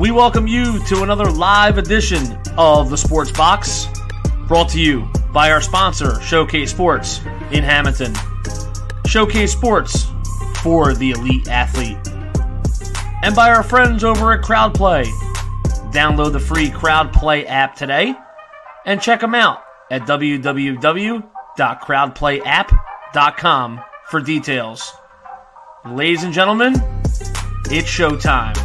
We welcome you to another live edition of the Sports Box, brought to you by our sponsor, Showcase Sports in Hamilton. Showcase Sports for the elite athlete. And by our friends over at CrowdPlay. Download the free CrowdPlay app today and check them out at www.crowdplayapp.com for details. Ladies and gentlemen, it's showtime.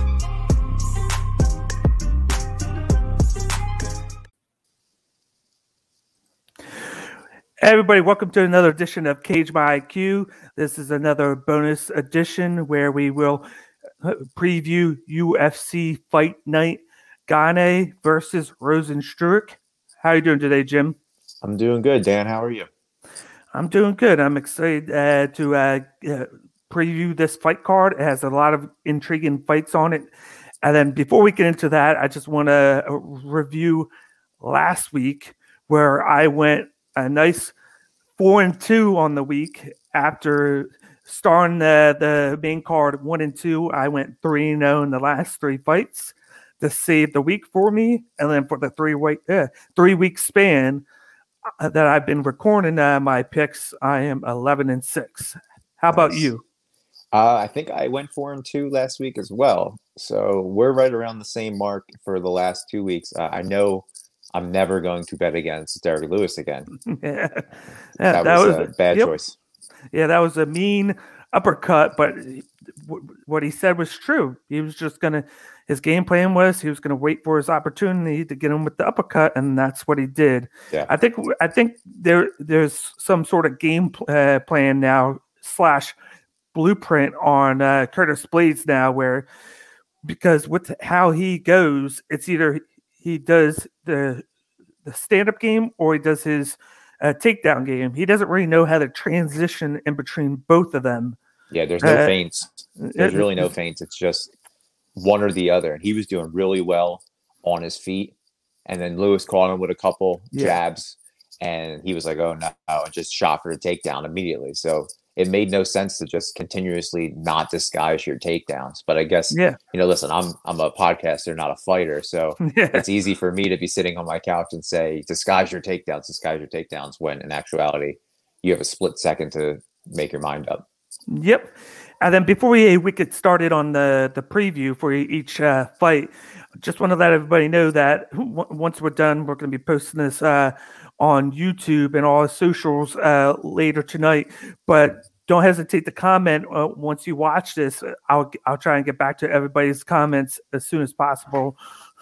Hey everybody, welcome to another edition of Cage My IQ. This is another bonus edition where we will preview UFC Fight Night Gane versus Rozenstruik. How are you doing today, Jim? I'm doing good, Dan. How are you? I'm doing good. I'm excited to preview this fight card. It has a lot of intriguing fights on it. And then before we get into that, I just want to review last week where I went a nice 4-2 on the week. After starting the main card 1-2, I went 3-0 in the last three fights to save the week for me. And then for the 3-week span that I've been recording my picks, I am 11-6. How about you? I think I went 4-2 last week as well. So we're right around the same mark for the last 2 weeks. I know I'm never going to bet against Derrick Lewis again. That was a bad choice. Yeah, that was a mean uppercut, but what he said was true. He was just his game plan was he was going to wait for his opportunity to get him with the uppercut, and that's what he did. Yeah. I think there's some sort of game plan now / blueprint on Curtis Blaydes now, where because with how he goes, it's either he does the stand-up game or he does his takedown game. He doesn't really know how to transition in between both of them. Yeah, there's no feints. There's really no feints. It's just one or the other. And he was doing really well on his feet. And then Lewis caught him with a couple jabs. And he was like, oh, no, and just shot for the takedown immediately. So it made no sense to just continuously not disguise your takedowns. But I guess, listen, I'm a podcaster, not a fighter. So it's easy for me to be sitting on my couch and say, disguise your takedowns, when in actuality, you have a split second to make your mind up. Yep. And then before we get started on the preview for each fight, just want to let everybody know that once we're done, we're going to be posting this on YouTube and all the socials later tonight. But don't hesitate to comment once you watch this. I'll try and get back to everybody's comments as soon as possible.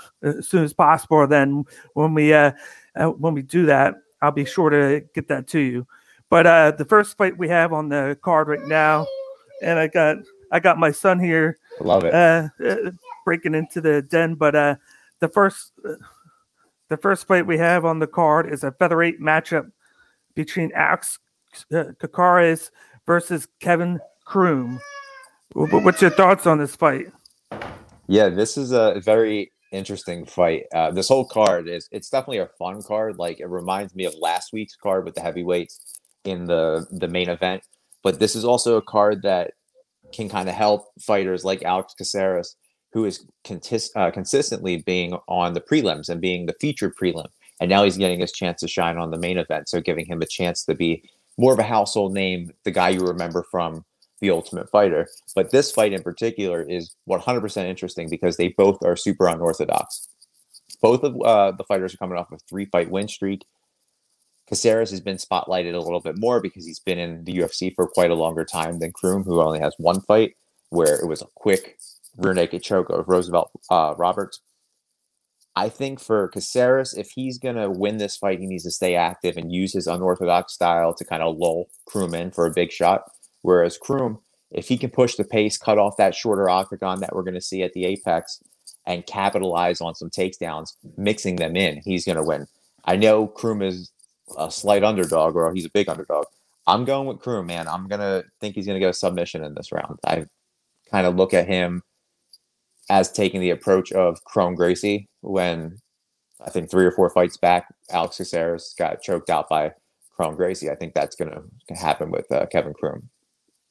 Then when we do that, I'll be sure to get that to you. But the first fight we have on the card right now, and I got my son here. Love it. Breaking into the den. But the first fight we have on the card is a featherweight matchup between Alex Caceres versus Kevin Croom. What's your thoughts on this fight? Yeah, this is a very interesting fight. This whole card it's definitely a fun card. Like, it reminds me of last week's card with the heavyweights in the main event. But this is also a card that can kind of help fighters like Alex Caceres, who is consistently being on the prelims and being the featured prelim. And now he's getting his chance to shine on the main event. So giving him a chance to be more of a household name, the guy you remember from The Ultimate Fighter. But this fight in particular is 100% interesting because they both are super unorthodox. Both of the fighters are coming off a 3-fight win streak. Caceres has been spotlighted a little bit more because he's been in the UFC for quite a longer time than Croom, who only has one fight where it was a quick rear naked choke of Roosevelt Roberts. I think for Caceres, if he's going to win this fight, he needs to stay active and use his unorthodox style to kind of lull Croom in for a big shot. Whereas Croom, if he can push the pace, cut off that shorter octagon that we're going to see at the Apex, and capitalize on some takedowns, mixing them in, he's going to win. I know Croom is a slight underdog, or he's a big underdog. I'm going with Croom, man. I'm going to think he's going to get a submission in this round. I kind of look at him as taking the approach of Kron Gracie when I think 3 or 4 fights back, Alex Caceres got choked out by Kron Gracie. I think that's going to happen with Kevin Croom.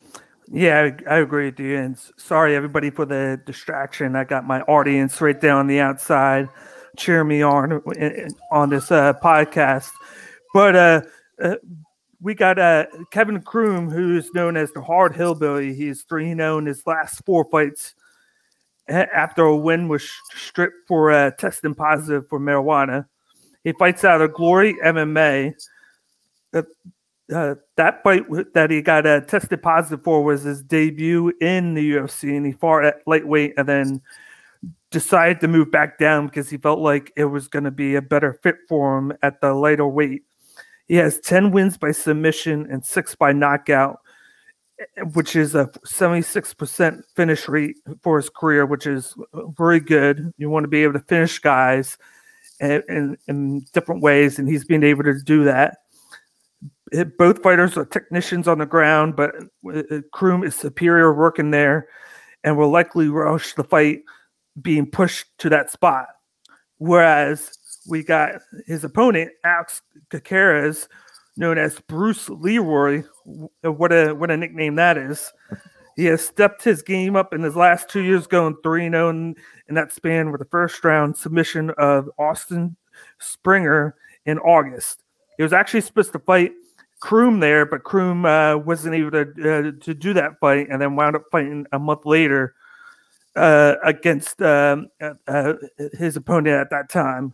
Yeah, I agree with you. And sorry, everybody, for the distraction. I got my audience right there on the outside cheering me on this podcast. But we got Kevin Kroom, who's known as the Hard Hillbilly. He's 3-0 in his last 4 fights after a win was stripped for testing positive for marijuana. He fights out of Glory MMA. That fight that he got tested positive for was his debut in the UFC, and he fought at lightweight and then decided to move back down because he felt like it was going to be a better fit for him at the lighter weight. He has 10 wins by submission and 6 by knockout, which is a 76% finish rate for his career, which is very good. You want to be able to finish guys in different ways, and he's been able to do that. Both fighters are technicians on the ground, but Kroom is superior working there and will likely rush the fight being pushed to that spot. Whereas we got his opponent, Alex Caceres, known as Bruce Leroy. What a nickname that is. He has stepped his game up in his last 2 years, going 3-0 in that span with the first round submission of Austin Springer in August. He was actually supposed to fight Kroom there, but Kroom wasn't able to do that fight, and then wound up fighting a month later against his opponent at that time.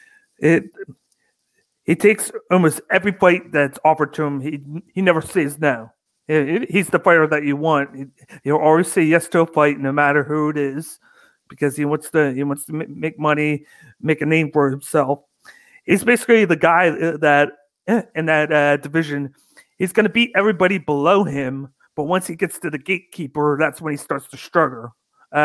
He takes almost every fight that's offered to him. He never says no. He's the fighter that you want. He'll always say yes to a fight, no matter who it is, because he wants to make money, make a name for himself. He's basically the guy that in that division, he's going to beat everybody below him, but once he gets to the gatekeeper, that's when he starts to struggle.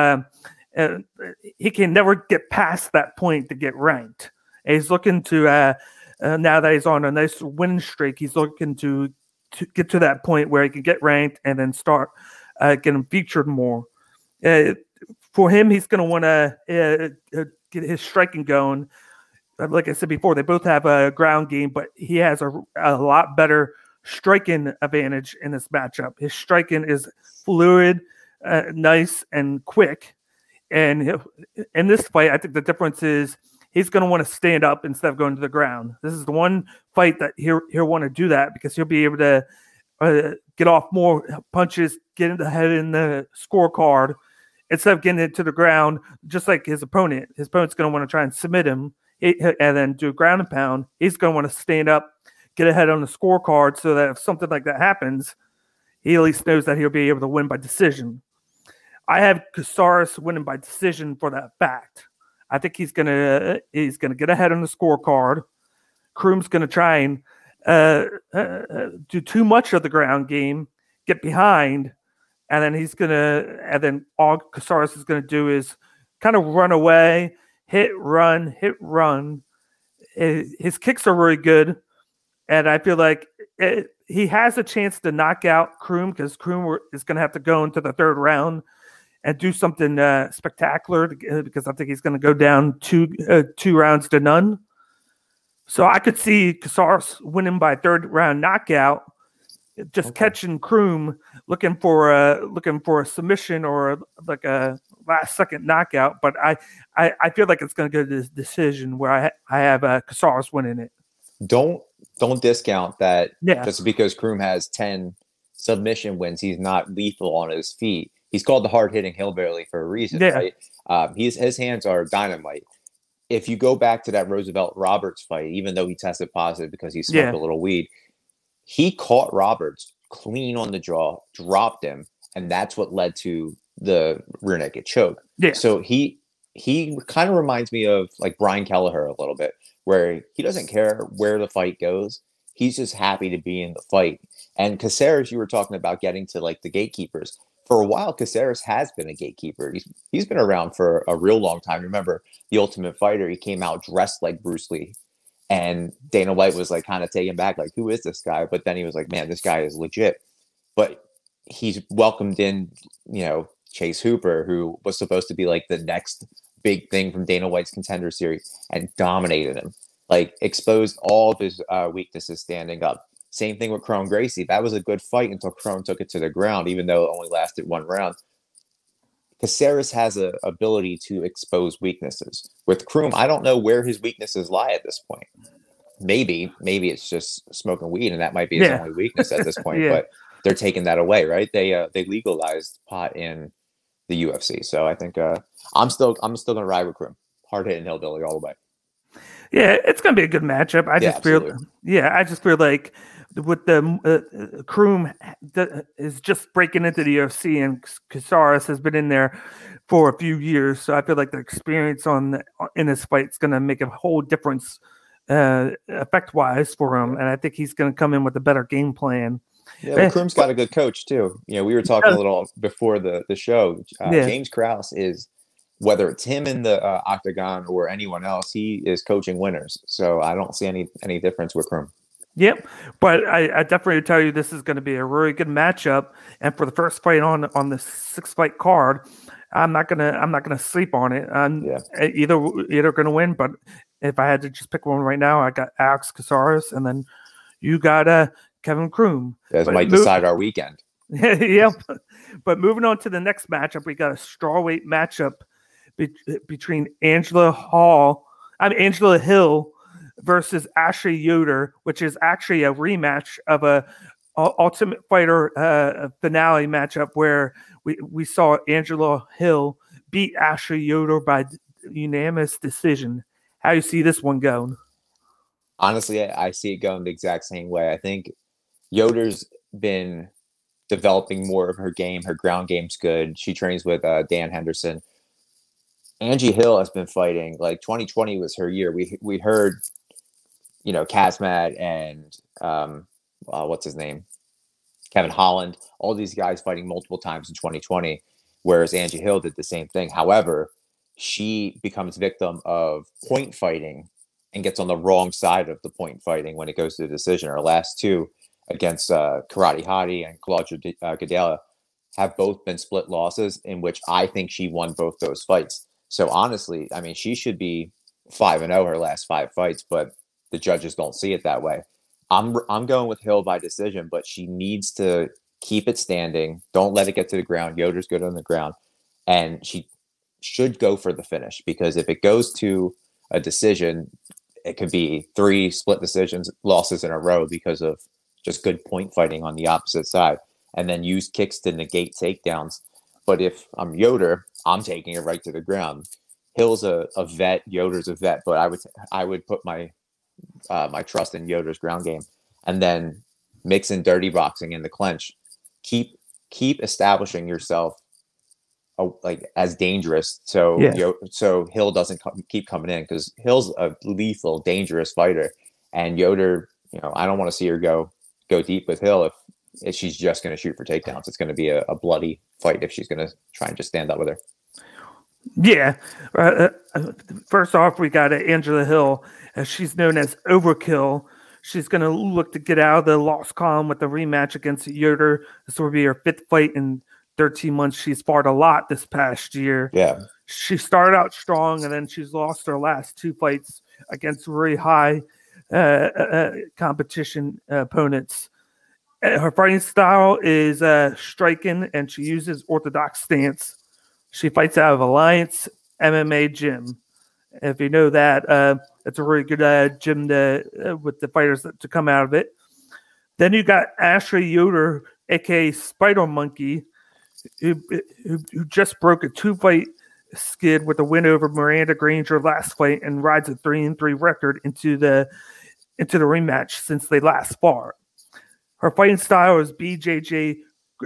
He can never get past that point to get ranked. And he's looking to now that he's on a nice winning streak, he's looking to get to that point where he can get ranked and then start getting featured more. For him, he's going to want to get his striking going. Like I said before, they both have a ground game, but he has a lot better striking advantage in this matchup. His striking is fluid, nice, and quick. And in this fight, I think the difference is he's going to want to stand up instead of going to the ground. This is the one fight that he'll want to do that because he'll be able to get off more punches, get ahead in the scorecard instead of getting it to the ground, just like his opponent. His opponent's going to want to try and submit him and then do ground and pound. He's going to want to stand up, get ahead on the scorecard so that if something like that happens, he at least knows that he'll be able to win by decision. I have Caceres winning by decision for that fact. I think he's gonna get ahead on the scorecard. Kroom's gonna try and do too much of the ground game, get behind, and then all Caceres is gonna do is kind of run away, hit, run. His kicks are really good, and I feel like he has a chance to knock out Kroom because Kroom is gonna have to go into the third round and do something spectacular because I think he's going to go down two rounds to none. So I could see Caceres winning by third round knockout, just catching Kroom looking for a submission or like a last second knockout. But I feel like it's going to go to this decision where I have Caceres winning it. Don't discount that. Yeah. Just because Kroom has 10 submission wins, he's not lethal on his feet. He's called the hard-hitting hillbilly for a reason, right? His hands are dynamite. If you go back to that Roosevelt Roberts fight, even though he tested positive because he smoked a little weed, he caught Roberts clean on the jaw, dropped him, and that's what led to the rear naked choke. Yeah. So he kind of reminds me of like Brian Kelleher a little bit, where he doesn't care where the fight goes. He's just happy to be in the fight. And Caceres, you were talking about getting to like the gatekeepers. For a while, Caceres has been a gatekeeper. He's been around for a real long time. Remember The Ultimate Fighter? He came out dressed like Bruce Lee, and Dana White was like kind of taken back, like, who is this guy? But then he was like, man, this guy is legit. But he's welcomed in, Chase Hooper, who was supposed to be like the next big thing from Dana White's Contender Series, and dominated him, like exposed all of his weaknesses standing up. Same thing with Chrome Gracie. That was a good fight until Chrome took it to the ground, even though it only lasted one round. Caceres has a ability to expose weaknesses. With Kroom, I don't know where his weaknesses lie at this point. Maybe it's just smoking weed, and that might be his only weakness at this point. Yeah. But they're taking that away, right? They legalized pot in the UFC, so I think I'm still gonna ride with Kroom, hard hitting hillbilly all the way. Yeah, it's gonna be a good matchup. I just feel like with the Kroom is just breaking into the UFC, and Caceres has been in there for a few years, so I feel like the experience in this fight is gonna make a whole difference effect wise for him, and I think he's gonna come in with a better game plan. Yeah, well, Kroom's got a good coach too. We were talking a little before the show. James Krause is, whether it's him in the octagon or anyone else, he is coaching winners. So I don't see any difference with Kroom. Yep, but I definitely tell you this is going to be a really good matchup. And for the first fight on the 6-fight card, I'm not gonna sleep on it. I'm either going to win, but if I had to just pick one right now, I got Alex Caceres, and then you got Kevin Kroom. That might decide our weekend. Yep. But moving on to the next matchup, we got a strawweight matchup between Angela Hill versus Ashley Yoder, which is actually a rematch of a Ultimate Fighter finale matchup where we saw Angela Hill beat Ashley Yoder by unanimous decision. How do you see this one going? Honestly, I see it going the exact same way. I think Yoder's been developing more of her game. Her ground game's good. She trains with Dan Henderson. Angie Hill has been fighting. Like 2020 was her year. We heard, Kazmat and what's his name, Kevin Holland, all these guys fighting multiple times in 2020, whereas Angie Hill did the same thing. However, she becomes victim of point fighting and gets on the wrong side of the point fighting when it goes to the decision. Her last two against Karate Hottie and Claudia Gadelha have both been split losses, in which I think she won both those fights. So honestly, I mean, she should be 5-0 her last 5 fights, but the judges don't see it that way. I'm going with Hill by decision, but she needs to keep it standing. Don't let it get to the ground. Yoder's good on the ground, and she should go for the finish, because if it goes to a decision, it could be 3 split losses in a row because of just good point fighting on the opposite side, and then use kicks to negate takedowns. But if I'm Yoder, I'm taking it right to the ground. Hill's a vet, Yoder's a vet, but I would put my trust in Yoder's ground game, and then mix in dirty boxing in the clinch. Keep establishing yourself as dangerous, so Hill doesn't keep coming in, because Hill's a lethal, dangerous fighter, and Yoder, I don't want to see her go deep with Hill if she's just going to shoot for takedowns. It's going to be a bloody fight if she's going to try and just stand up with her. Yeah. First off, we got Angela Hill, as she's known as Overkill. She's going to look to get out of the loss column with a rematch against Yoder. This will be her 5th fight in 13 months. She's fought a lot this past year. Yeah. She started out strong, and then she's lost her last 2 fights against really high competition opponents. Her fighting style is striking, and she uses orthodox stance. She fights out of Alliance MMA Gym. If you know that, it's a really good gym with the fighters to come out of it. Then you got Ashley Yoder, aka Spider Monkey, who just broke a 2-fight skid with a win over Miranda Granger last fight, and rides a 3-3 record into the rematch since they last fought. Her fighting style is BJJ,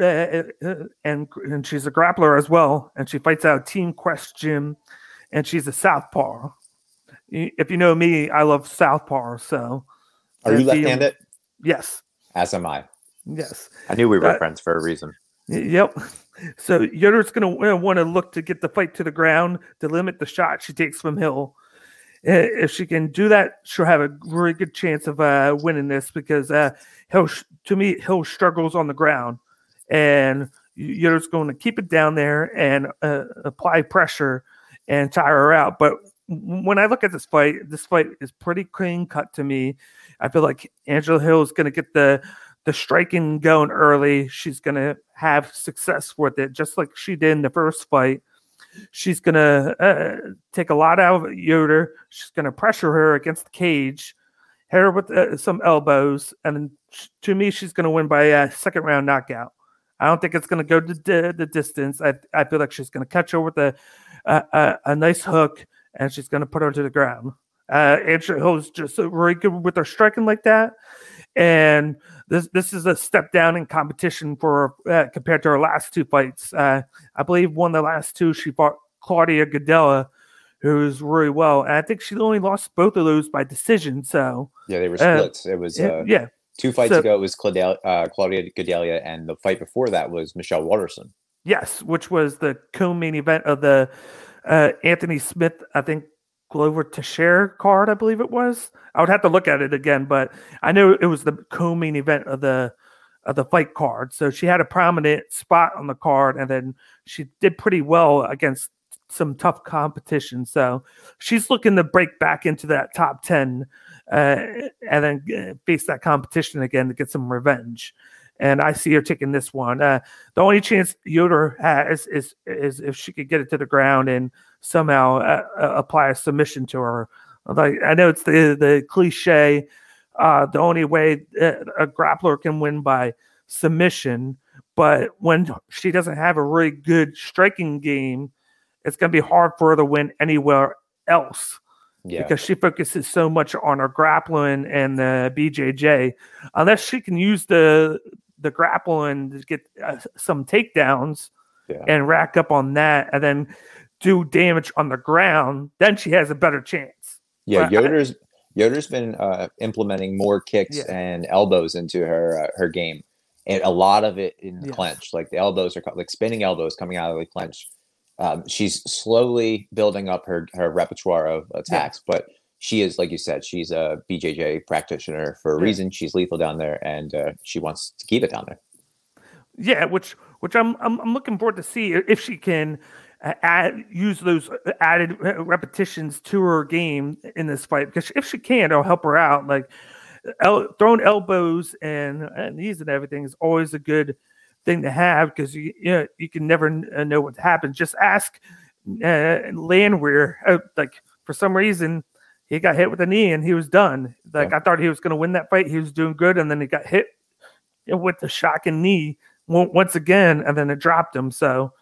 and she's a grappler as well, and she fights out of Team Quest Gym, and she's a southpaw. If you know me, I love southpaw. So, are you left-handed? Yes. As am I. Yes. I knew we were friends for a reason. Yep. So Yoder's going to want to look to get the fight to the ground to limit the shot she takes from Hill. If she can do that, she'll have a really good chance of winning this, because Hill struggles on the ground, and Yoder's going to keep it down there and apply pressure and tire her out. But when I look at this fight is pretty clean cut to me. I feel like Angela Hill is going to get the striking going early. She's going to have success with it, just like she did in the first fight. She's going to take a lot out of Yoder. She's going to pressure her against the cage, hit her with some elbows, and to me, she's going to win by a second round knockout. I don't think it's going to go the distance. I feel like she's going to catch her with a nice hook, and she's going to put her to the ground. Angela Hill's just really good with her striking like that, and this is a step down in competition for compared to her last two fights. I believe one of the last two she fought Claudia Gadelha, who's really well, and I think she only lost both of those by decision. So yeah, they were splits. It was 2 fights ago. It was Claudia Gadelha, and the fight before that was Michelle Waterson. Yes, which was the co-main event of the Anthony Smith, I think, Glover Teixeira card, I believe it was. I would have to look at it again, but I know it was the co-main event of the fight card. So she had a prominent spot on the card, and then she did pretty well against some tough competition. So she's looking to break back into that top 10 and then face that competition again to get some revenge. And I see her taking this one. The only chance Yoder has is if she could get it to the ground and somehow apply a submission to her. Like, I know it's the cliche, the only way a grappler can win by submission, but when she doesn't have a really good striking game, it's going to be hard for her to win anywhere else. Yeah. Because she focuses so much on her grappling and the BJJ. Unless she can use the grappling to get some takedowns and rack up on that and then do damage on the ground, then she has a better chance. Yeah, Yoder's been implementing more kicks and elbows into her game, and a lot of it in the clinch. Like the elbows are like spinning elbows coming out of the clinch. She's slowly building up her repertoire of attacks, but she is, like you said, she's a BJJ practitioner for a reason. She's lethal down there, and she wants to keep it down there. Yeah, which I'm looking forward to see if she can use those added repetitions to her game in this fight. Because if she can, it'll help her out. Like throwing elbows and knees and everything is always a good thing to have, because you can never know what happens. Just ask Landwehr. Like for some reason he got hit with a knee and he was done. Like I thought he was going to win that fight. He was doing good, and then he got hit with the shocking knee once again, and then it dropped him. So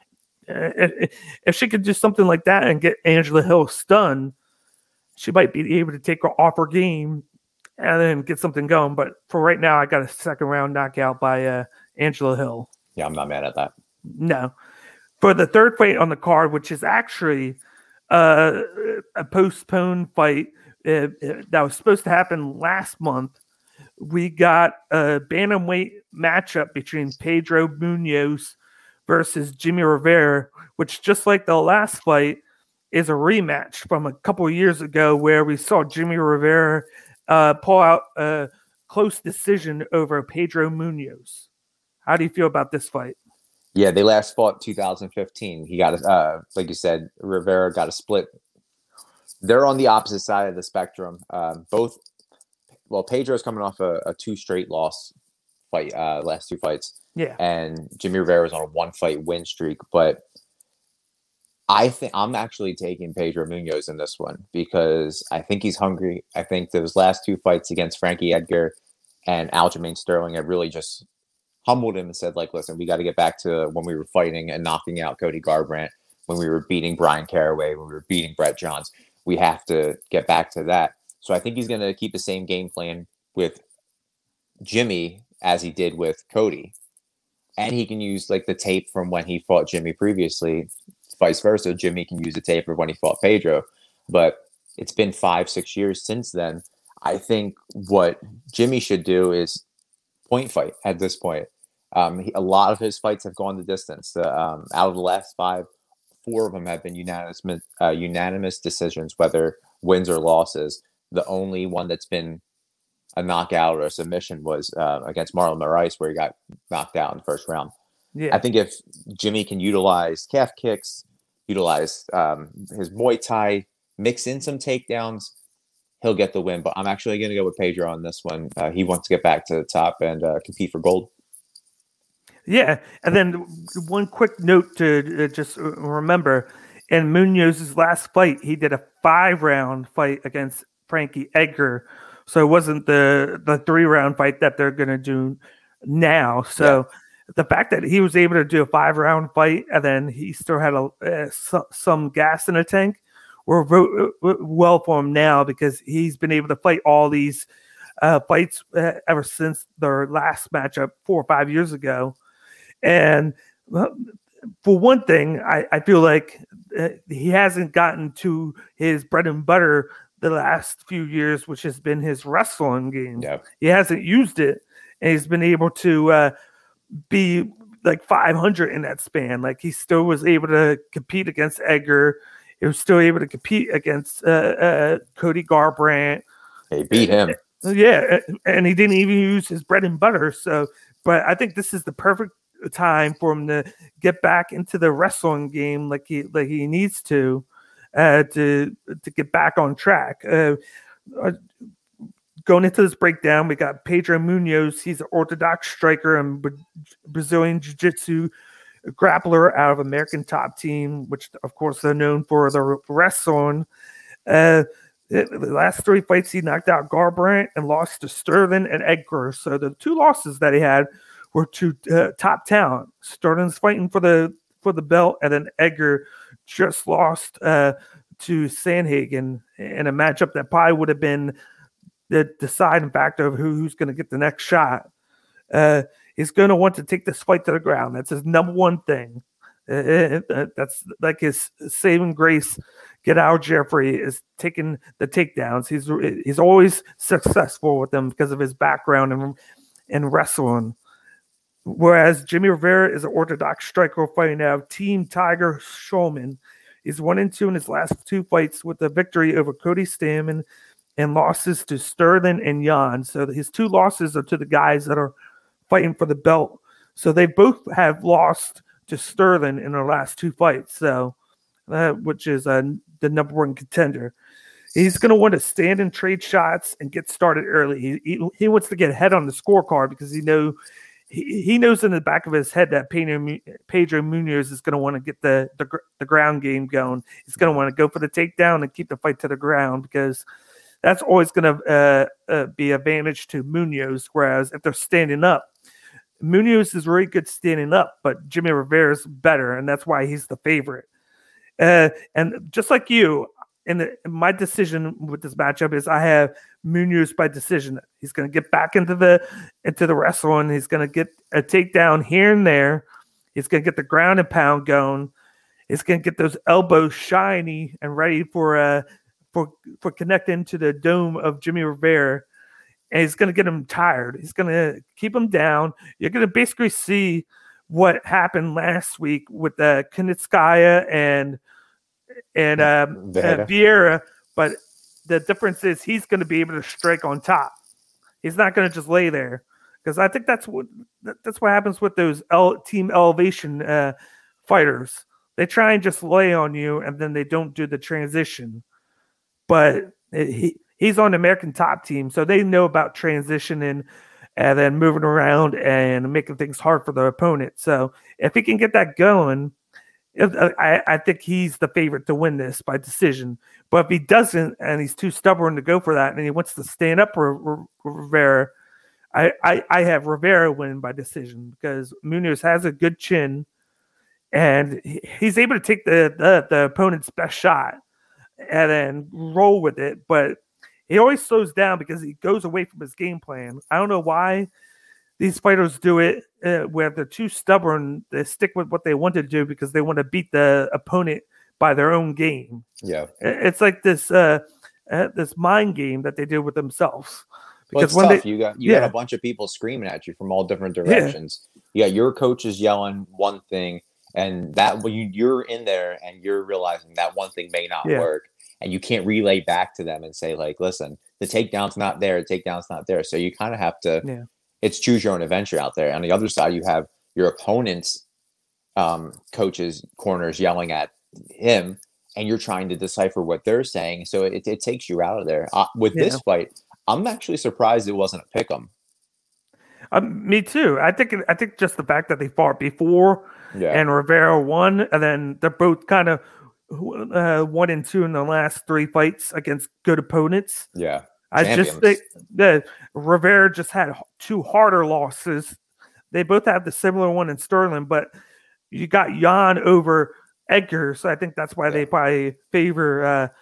if she could do something like that and get Angela Hill stunned, she might be able to take her off her game and then get something going. But for right now, I got a second round knockout by Angela Hill. Yeah, I'm not mad at that. No. For the third fight on the card, which is actually a postponed fight that was supposed to happen last month, we got a bantamweight matchup between Pedro Munoz versus Jimmy Rivera, which, just like the last fight, is a rematch from a couple of years ago where we saw Jimmy Rivera pull out a close decision over Pedro Munoz. How do you feel about this fight? Yeah, they last fought 2015. He got, like you said, Rivera got a split. They're on the opposite side of the spectrum. Pedro's coming off a 2 straight loss fight, last 2 fights. Yeah. And Jimmy Rivera was on a 1-fight win streak. But I think I'm actually taking Pedro Munoz in this one because I think he's hungry. I think those last 2 fights against Frankie Edgar and Aljamain Sterling have really just humbled him and said, like, listen, we got to get back to when we were fighting and knocking out Cody Garbrandt, when we were beating Brian Caraway, when we were beating Brett Johns. We have to get back to that. So I think he's going to keep the same game plan with Jimmy as he did with Cody. And he can use like the tape from when he fought Jimmy previously. Vice versa, Jimmy can use the tape of when he fought Pedro. But it's been 5-6 years since then. I think what Jimmy should do is point fight at this point. A lot of his fights have gone the distance. Out of the last 5, 4 of them have been unanimous decisions, whether wins or losses. The only one that's been a knockout or a submission was against Marlon Moraes, where he got knocked out in the first round. Yeah. I think if Jimmy can utilize calf kicks, utilize his Muay Thai mix in some takedowns, he'll get the win. But I'm actually going to go with Pedro on this one. He wants to get back to the top and compete for gold. Yeah, and then one quick note to just remember, in Munoz's last fight, he did a 5-round fight against Frankie Edgar. So it wasn't the 3-round fight that they're going to do now. So the fact that he was able to do a 5-round fight and then he still had some gas in the tank, we're well for him now because he's been able to fight all these fights ever since their last matchup 4 or 5 years ago. And for one thing, I feel like he hasn't gotten to his bread and butter the last few years, which has been his wrestling game. Yep. He hasn't used it, and he's been able to be like 500 in that span. Like he still was able to compete against Edgar. He was still able to compete against Cody Garbrandt. He beat him. Yeah, and he didn't even use his bread and butter. So, but I think this is the perfect time for him to get back into the wrestling game like he needs to get back on track. Going into this breakdown, we got Pedro Munoz. He's an orthodox striker and Brazilian Jiu-Jitsu grappler out of American Top Team, which of course they're known for the wrestling. The last 3 fights he knocked out Garbrandt and lost to Sterling and Edgar. So the 2 losses that he had were to top talent. Sterling's fighting for the belt, and then Edgar just lost to Sandhagen in a matchup that probably would have been the deciding factor of who's going to get the next shot. He's going to want to take this fight to the ground. That's his number one thing. That's like his saving grace. Get out, Jeffrey is taking the takedowns. He's always successful with them because of his background in wrestling. Whereas Jimmy Rivera is an orthodox striker fighting out of Team Tiger Schulman. He's 1-2 in his last 2 fights with a victory over Cody Stamann and losses to Sterling and Jan. So his 2 losses are to the guys that are fighting for the belt. So they both have lost to Sterling in their last 2 fights. So, which is the number 1 contender. He's going to want to stand and trade shots and get started early. He wants to get ahead on the scorecard because he knows in the back of his head that Pedro Munoz is going to want to get the ground game going. He's going to want to go for the takedown and keep the fight to the ground because that's always going to be advantage to Munoz. Whereas if they're standing up, Munoz is really good standing up, but Jimmy Rivera is better, and that's why he's the favorite. And just like you, in my decision with this matchup is I have Munoz by decision. He's going to get back into the wrestling. He's going to get a takedown here and there. He's going to get the ground and pound going. He's going to get those elbows shiny and ready for connecting to the dome of Jimmy Rivera. And he's going to get him tired. He's going to keep him down. You're going to basically see what happened last week with Kunitskaya and Vieira, but the difference is he's going to be able to strike on top. He's not going to just lay there because I think that's what happens with those team elevation fighters. They try and just lay on you, and then they don't do the transition. But he's on the American Top Team, so they know about transitioning and then moving around and making things hard for the opponent. So if he can get that going, I think he's the favorite to win this by decision. But if he doesn't, and he's too stubborn to go for that, and he wants to stand up for Rivera, I have Rivera win by decision because Munoz has a good chin, and he's able to take the opponent's best shot and then roll with it. But he always slows down because he goes away from his game plan. I don't know why these fighters do it where they're too stubborn. They stick with what they want to do because they want to beat the opponent by their own game. Yeah, it's like this mind game that they do with themselves. Because when tough. You got a bunch of people screaming at you from all different directions. Yeah, your coach is yelling one thing, and that when you're in there and you're realizing that one thing may not work, and you can't relay back to them and say like, "Listen, the takedown's not there. The takedown's not there." So you kind of have to. Yeah. It's choose your own adventure out there. On the other side, you have your opponent's coaches, corners yelling at him, and you're trying to decipher what they're saying. So it takes you out of there. With Yeah. this fight, I'm actually surprised it wasn't a pick 'em. Me too. I think just the fact that they fought before Yeah. and Rivera won, and then they're both kind of 1-2 in the last 3 fights against good opponents. Yeah. I just think Champions. that Rivera just had 2 harder losses. They both have the similar one in Sterling, but you got Jan over Edgar, so I think that's why they probably favor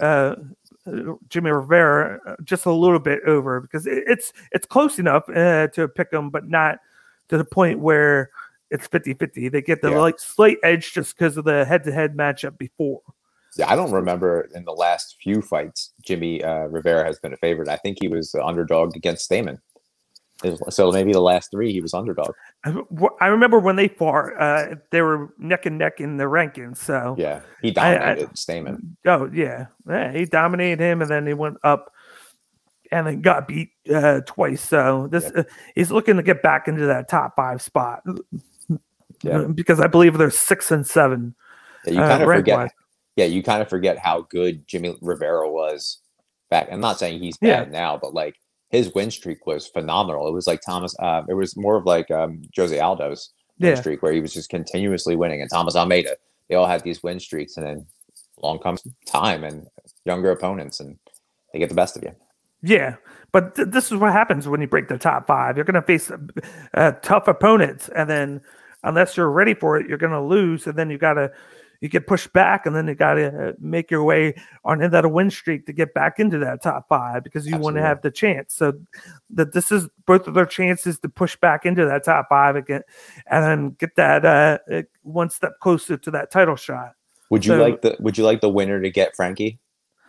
Jimmy Rivera just a little bit over, because it's close enough to pick them, but not to the point where it's 50-50. They get the slight edge just because of the head-to-head matchup before. Yeah, I don't remember in the last few fights Jimmy Rivera has been a favorite. I think he was the underdog against Stamen. So maybe the last 3 he was underdog. I remember when they fought, they were neck and neck in the rankings. So yeah, he dominated Stamen. Oh yeah, he dominated him, and then he went up and then got beat twice. So he's looking to get back into that top 5 spot. Yeah, because I believe they're 6 and 7. Yeah, you kind of forget. Yeah, you kind of forget how good Jimmy Rivera was back. I'm not saying he's bad now, but like his win streak was phenomenal. It was like Thomas. It was more of like Jose Aldo's win streak, where he was just continuously winning, and Thomas Almeida. They all had these win streaks, and then along comes time and younger opponents, and they get the best of you. Yeah, but this is what happens when you break the top 5. You're going to face tough opponents, and then unless you're ready for it, you're going to lose, and then you get pushed back, and then you got to make your way on into that win streak to get back into that top 5, because you want to have the chance. So this is both of their chances to push back into that top 5 again, and then get that one step closer to that title shot. Would you like the winner to get Frankie?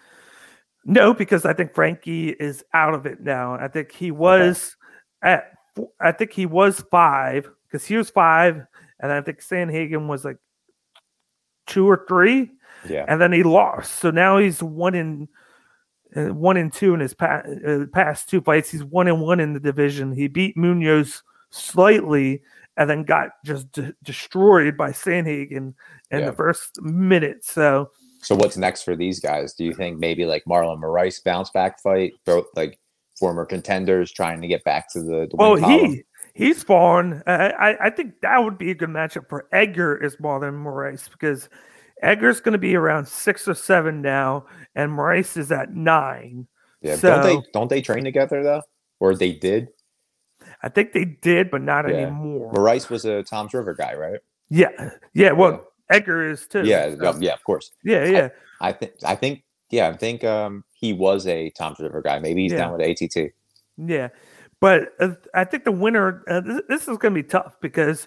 No, because I think Frankie is out of it now. I think he was I think he was 5, because he was 5, and I think Sandhagen was like 2 or 3, and then he lost. So now he's 1-2 in his past 2 fights. He's 1-1 in the division. He beat Munoz slightly, and then got just destroyed by Sandhagen in the first minute. So what's next for these guys? Do you think maybe like Marlon Moraes bounce back fight, both like former contenders trying to get back to the win column? He's fallen. I think that would be a good matchup for Edgar is Marlon Moraes, because Edgar's going to be around 6 or 7 now, and Moraes is at 9. Yeah, so, don't they train together though, or they did? I think they did, but not anymore. Moraes was a Tom's River guy, right? Yeah. Well, Edgar is too. Yeah, of course. Yeah. I think he was a Tom's River guy. Maybe he's down with ATT. Yeah, but I think the winner. This is going to be tough, because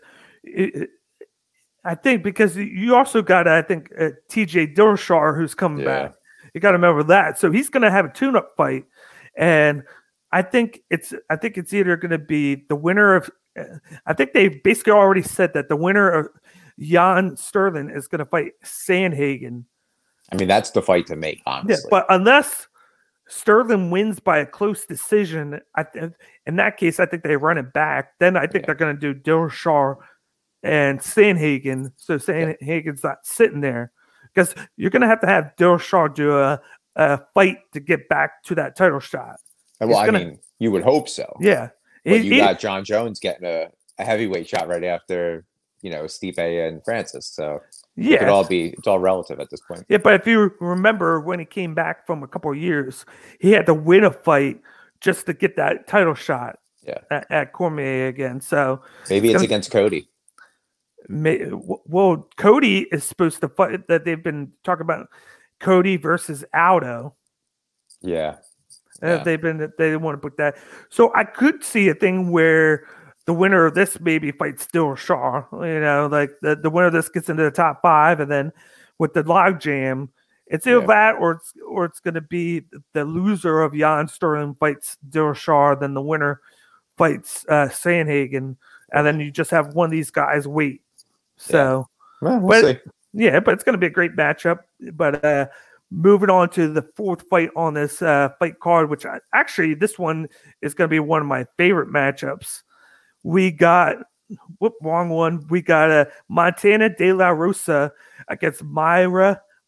because you also got TJ Dillashaw who's coming back. You got to remember that. So he's going to have a tune-up fight, and I think it's either going to be the winner of. I think they basically already said that the winner of Jan Sterling is going to fight Sandhagen. I mean, that's the fight to make, honestly. Yeah, but unless Sterling wins by a close decision, in that case, I think they run it back. Then I think they're going to do Dillashaw and Sandhagen, so Sandhagen's not sitting there, because you're going to have Dillashaw do a fight to get back to that title shot. Well, I mean, you would hope so. Yeah. But you got John Jones getting a heavyweight shot right after, Stipe and Francis. So it's all relative at this point. Yeah, but if you remember when he came back from a couple of years, he had to win a fight just to get that title shot at Cormier again. So maybe it's against Cody. Well, Cody is supposed to fight. That they've been talking about Cody versus Aldo. Yeah. They want to put that. So I could see a thing where the winner of this maybe fights Dillashaw. Like the winner of this gets into the top 5, and then with the logjam, it's either that or it's going to be the loser of Jan Sterling fights Dillashaw, then the winner fights Sandhagen, and then you just have one of these guys wait. So, we'll see. Yeah, but it's going to be a great matchup. But moving on to the 4th fight on this fight card, which this one is going to be one of my favorite matchups. We got wrong one. We got Montana De La Rosa against Mayra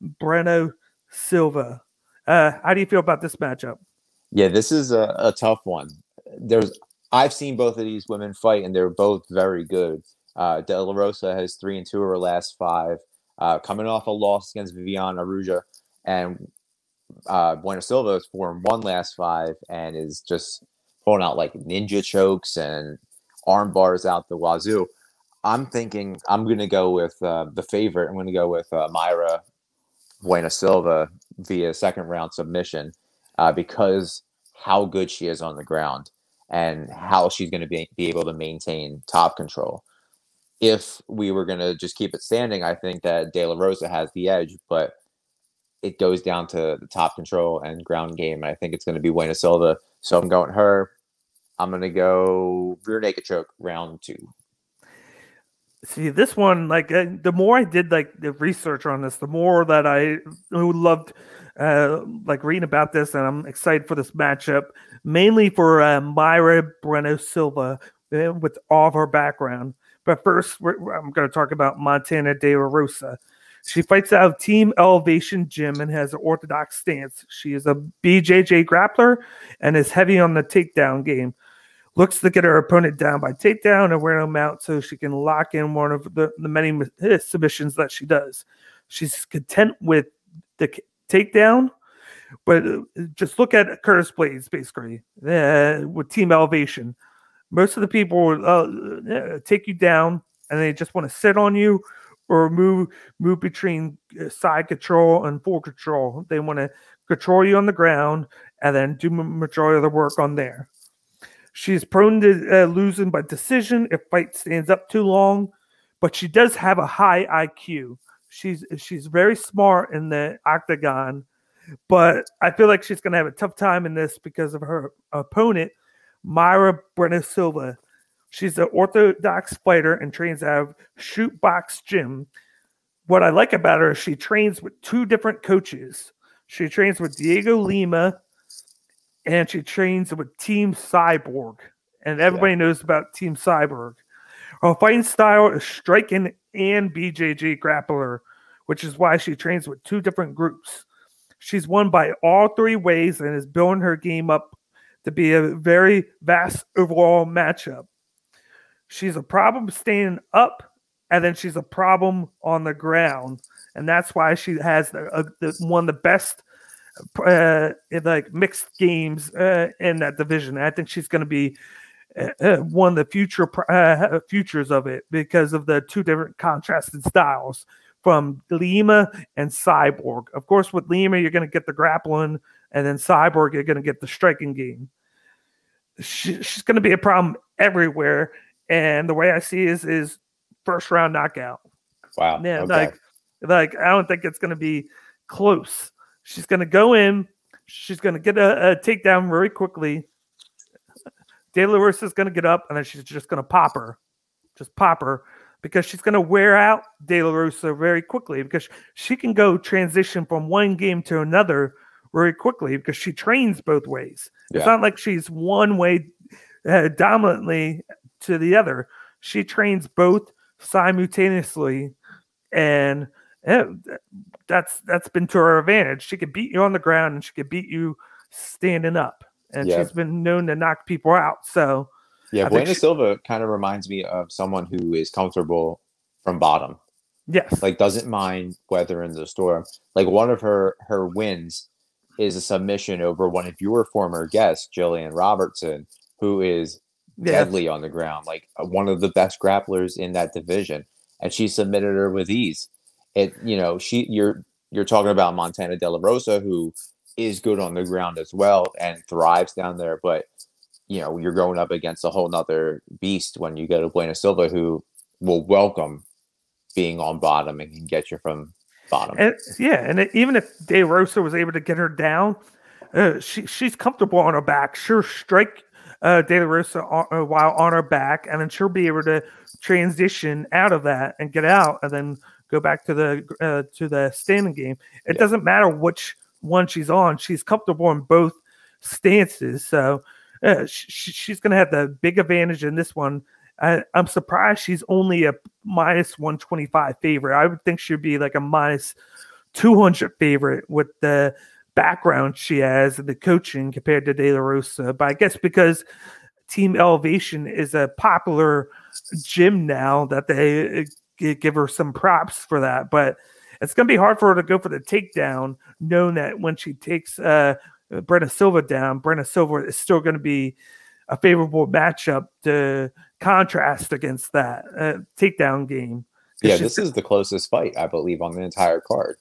Breno Silva. How do you feel about this matchup? Yeah, this is a tough one. I've seen both of these women fight, and they're both very good. De La Rosa has 3-2 of her last 5, coming off a loss against Viviana Aruja, and Buena Silva is 4-1 last 5, and is just pulling out like ninja chokes and arm bars out the wazoo. I'm thinking I'm going to go with the favorite. I'm going to go with Mayra Buena Silva via second round submission because how good she is on the ground and how she's going to be able to maintain top control. If we were going to just keep it standing, I think that De La Rosa has the edge, but it goes down to the top control and ground game. I think it's going to be Buena Silva. So I'm going her. I'm going to go rear naked choke round 2. See, this one, like the more I did like the research on this, the more that I loved like reading about this, and I'm excited for this matchup, mainly for Mayra Bueno Silva with all of her background. But first, I'm going to talk about Montana De La Rosa. She fights out of Team Elevation Gym and has an orthodox stance. She is a BJJ grappler and is heavy on the takedown game. Looks to get her opponent down by takedown and wear them out so she can lock in one of the many submissions that she does. She's content with the takedown, but just look at Curtis Blades, basically, with Team Elevation. Most of the people will take you down, and they just want to sit on you or move between side control and full control. They want to control you on the ground and then do majority of the work on there. She's prone to losing by decision if fight stands up too long, but she does have a high IQ. She's very smart in the octagon, but I feel like she's going to have a tough time in this because of her opponent, Mayra Bueno Silva. She's an orthodox fighter and trains out of Shoot Box Gym. What I like about her is she trains with 2 different coaches. She trains with Diego Lima, and she trains with Team Cyborg. And everybody knows about Team Cyborg. Her fighting style is striking and BJJ grappler, which is why she trains with 2 different groups. She's won by all 3 ways and is building her game up to be a very vast overall matchup. She's a problem standing up, and then she's a problem on the ground. And that's why she has one of the best like mixed games in that division. I think she's going to be one of the futures of it because of the 2 different contrasted styles from Lima and Cyborg. Of course, with Lima, you're going to get the grappling, and then Cyborg, you're going to get the striking game. She's going to be a problem everywhere, and the way I see is first round knockout. Wow. Yeah, okay. like I don't think it's going to be close. She's going to go in. She's going to get a takedown very quickly. De La Rosa is going to get up, and then she's just going to pop her. Just pop her. Because she's going to wear out De La Rosa very quickly. Because she can go transition from one game to another very quickly. Because she trains both ways. Yeah. It's not like she's one way dominantly to the other. She trains both simultaneously. And that's been to her advantage. She can beat you on the ground and she can beat you standing up. And she's been known to knock people out. So yeah, Buena Silva kind of reminds me of someone who is comfortable from bottom. Yes. Like doesn't mind weathering the storm. Like one of her wins is a submission over one of your former guests, Jillian Robertson, who is deadly on the ground, like one of the best grapplers in that division. And she submitted her with ease. You're talking about Montana De La Rosa, who is good on the ground as well and thrives down there. But, you're going up against a whole nother beast when you go to Buena Silva, who will welcome being on bottom and can get you from bottom. And even if De Rosa was able to get her down, she's comfortable on her back. She'll strike De La Rosa while on her back, and then she'll be able to transition out of that and get out, and then go back to the standing game. It doesn't matter which one she's on; she's comfortable in both stances. So she's going to have the big advantage in this one. I'm surprised she's only a minus 125 favorite. I would think she'd be like a minus 200 favorite with the background she has and the coaching compared to De La Rosa. But I guess because Team Elevation is a popular gym now that they give her some props for that. But it's going to be hard for her to go for the takedown, knowing that when she takes Brenna Silva down, Brenna Silva is still going to be a favorable matchup to contrast against that takedown game. Yeah, this is the closest fight, I believe, on the entire card.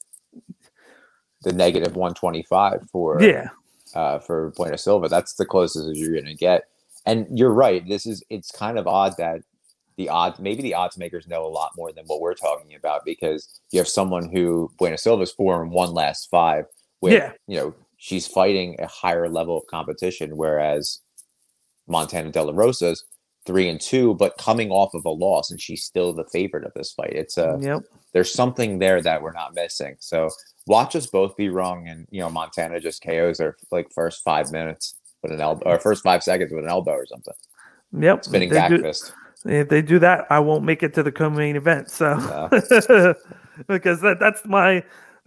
The negative 125 for Buena Silva. That's the closest you're going to get. And you're right. It's kind of odd that maybe the odds makers know a lot more than what we're talking about, because you have someone who Buena Silva's 4-1 last 5 with, she's fighting a higher level of competition, whereas Montana De La Rosa's 3-2, but coming off of a loss, and she's still the favorite of this fight. It's there's something there that we're not missing. So watch us both be wrong, and Montana just KOs her first 5 minutes with an elbow, or first 5 seconds with an elbow or something. Yep, spinning back fist. If they do that, I won't make it to the co-main event. So because that's my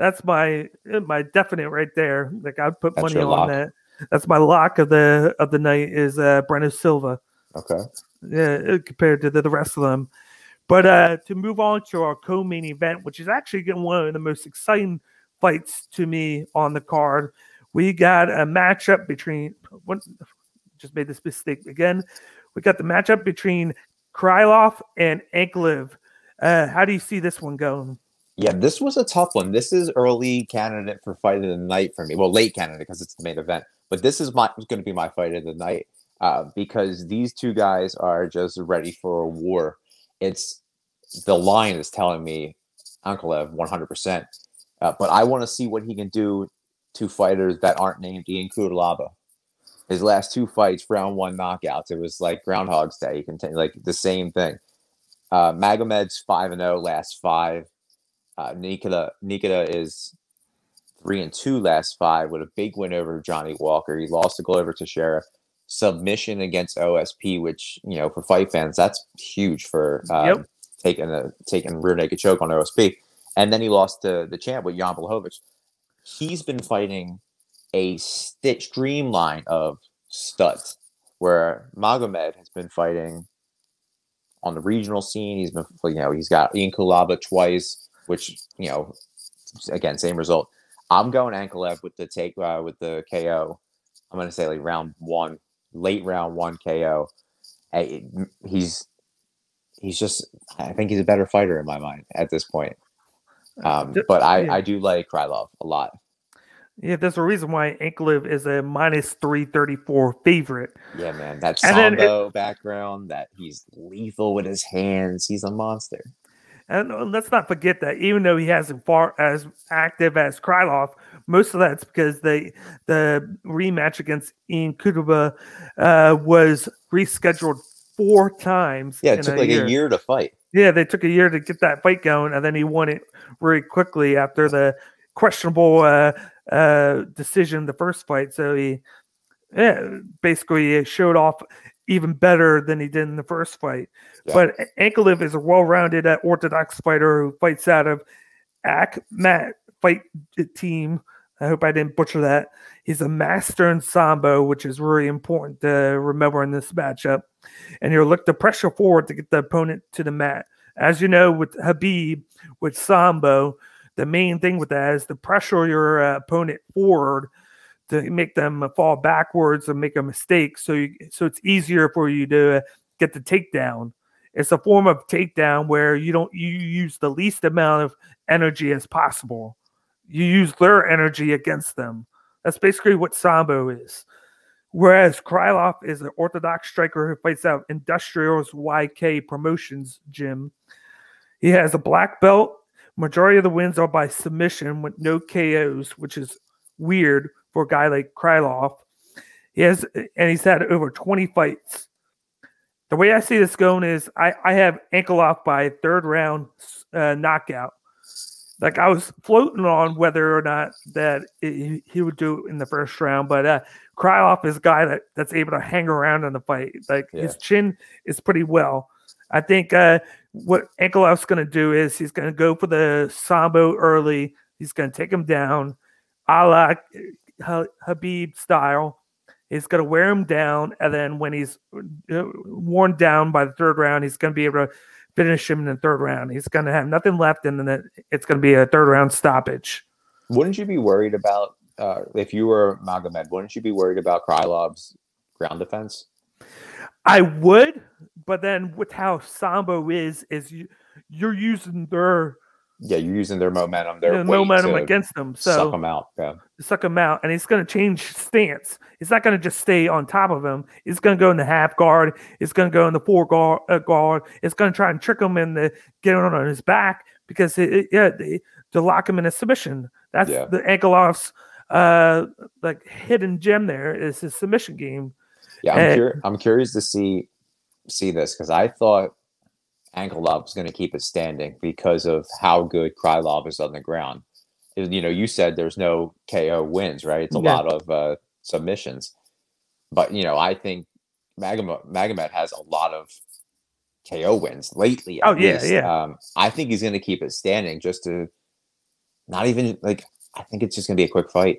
definite right there. Like I'd put money on that. That's my lock of the night is Brenna Silva. Okay. Yeah, compared to the rest of them. But to move on to our co-main event, which is actually one of the most exciting fights to me on the card, we got a matchup between. Just made this mistake again. We got the matchup between Krylov and Anklev. How do you see this one going? Yeah, this was a tough one. This is early candidate for fight of the night for me. Well, late candidate because it's the main event. But this is going to be my fight of the night because these two guys are just ready for a war. The line is telling me Anklev 100%. But I want to see what he can do to fighters that aren't named Ian Cutelaba. His last 2 fights, round 1 knockouts. It was like Groundhog's Day. You can take the same thing. Magomed's 5-0 last 5. Nikita is 3-2 last 5 with a big win over Johnny Walker. He lost to Glover Teixeira. Submission against OSP, which for fight fans, that's huge for taking rear naked choke on OSP. And then he lost to the champ with Jan Blachowicz. He's been fighting a streamline of studs, where Magomed has been fighting on the regional scene. He's been, he's got Ian Cutelaba twice, which, again, same result. I'm going Anklev with the KO. I'm going to say round 1, late round 1 KO. He's just, I think he's a better fighter in my mind at this point. But I do like Krylov a lot. Yeah, there's a reason why Anklev is a -334 favorite. Yeah, man. That Sambo background, that he's lethal with his hands. He's a monster. And let's not forget that even though he hasn't far as active as Krylov, most of that's because the rematch against Ian Cutelaba was rescheduled 4 times. Yeah, it took a year to fight. Yeah, they took a year to get that fight going, and then he won it very quickly after the questionable decision the first fight. So he basically showed off even better than he did in the first fight. Yeah. But Anklev is a well-rounded orthodox fighter who fights out of Akhmat Fight Team. I hope I didn't butcher that. He's a master in Sambo, which is really important to remember in this matchup. And you'll look to pressure forward to get the opponent to the mat. As you know, with Khabib, with Sambo, the main thing with that is to pressure your opponent forward to make them fall backwards and make a mistake. So it's easier for you to get the takedown. It's a form of takedown where you use the least amount of energy as possible. You use their energy against them. That's basically what Sambo is. Whereas Krylov is an orthodox striker who fights out Industrial's YK Promotions gym. He has a black belt. Majority of the wins are by submission with no KOs, which is weird for a guy like Krylov. He's had over 20 fights. The way I see this going is I have Anklev by 3rd round knockout. Like I was floating on whether or not that he would do it in the first round, but Krylov is a guy that's able to hang around in the fight. His chin is pretty well. I think what Anklev's going to do is he's going to go for the Sambo early, He's going to take him down, a la Habib style. He's going to wear him down, and then when he's worn down by the third round, he's going to be able to finish him in the third round. He's going to have nothing left, and then it's going to be a third round stoppage. Wouldn't you be worried about if you were Magomed? Wouldn't you be worried about Krylov's ground defense? I would, but then with how Sambo is you're using their you're using their momentum, their momentum against them, so suck them out. Yeah, suck him out, and he's going to change stance. He's not going to just stay on top of him. He's going to go in the half guard. He's going to go in the four guard. It's going to try and trick him into getting on his back because to lock him in a submission. That's the Angelov's like hidden gem. There is his submission game. Yeah, I'm curious to see this because I thought Angelov was going to keep it standing because of how good Krylov is on the ground. You said there's no KO wins, right? It's a lot of submissions. But, I think Magomed has a lot of KO wins lately. At least. I think he's going to keep it standing just to not even I think it's just going to be a quick fight.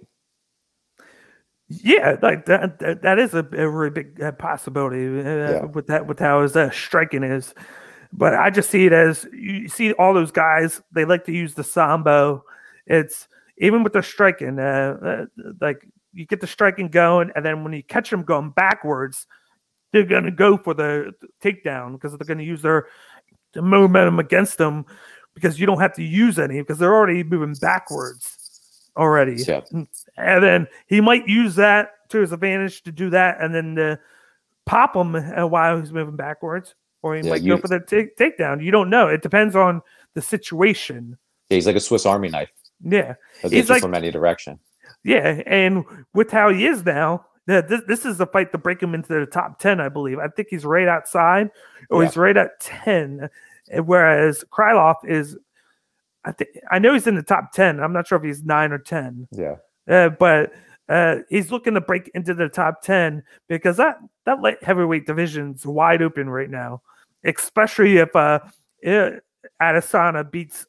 Yeah, like that is a really big possibility with how his striking is. But I just see it as you see all those guys, they like to use the Sambo. It's even with the striking, like you get the striking going, and then when you catch them going backwards, they're going to go for the takedown because they're going to use their momentum against them because you don't have to use any because they're already moving backwards already. Yeah. And then he might use that to his advantage to do that and then pop him while he's moving backwards. Or he might go for the takedown. You don't know. It depends on the situation. Yeah, he's like a Swiss Army knife. Yeah. He's like from any direction. Yeah, and with how he is now, this is a fight to break him into the top 10, I believe. I think he's right outside, or he's right at 10. Whereas Krylov is, I know he's in the top 10. I'm not sure if he's 9 or 10. Yeah. But he's looking to break into the top 10 because that light heavyweight division's wide open right now. Especially if Adesanya beats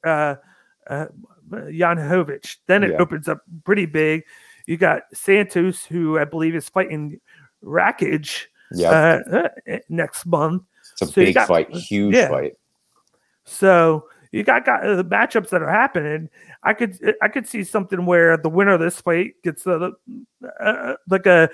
Janhovic, then it opens up pretty big. You got Santos, who I believe is fighting Rakic next month. It's a big fight, huge fight. So you got the matchups that are happening. I could see something where the winner of this fight gets like a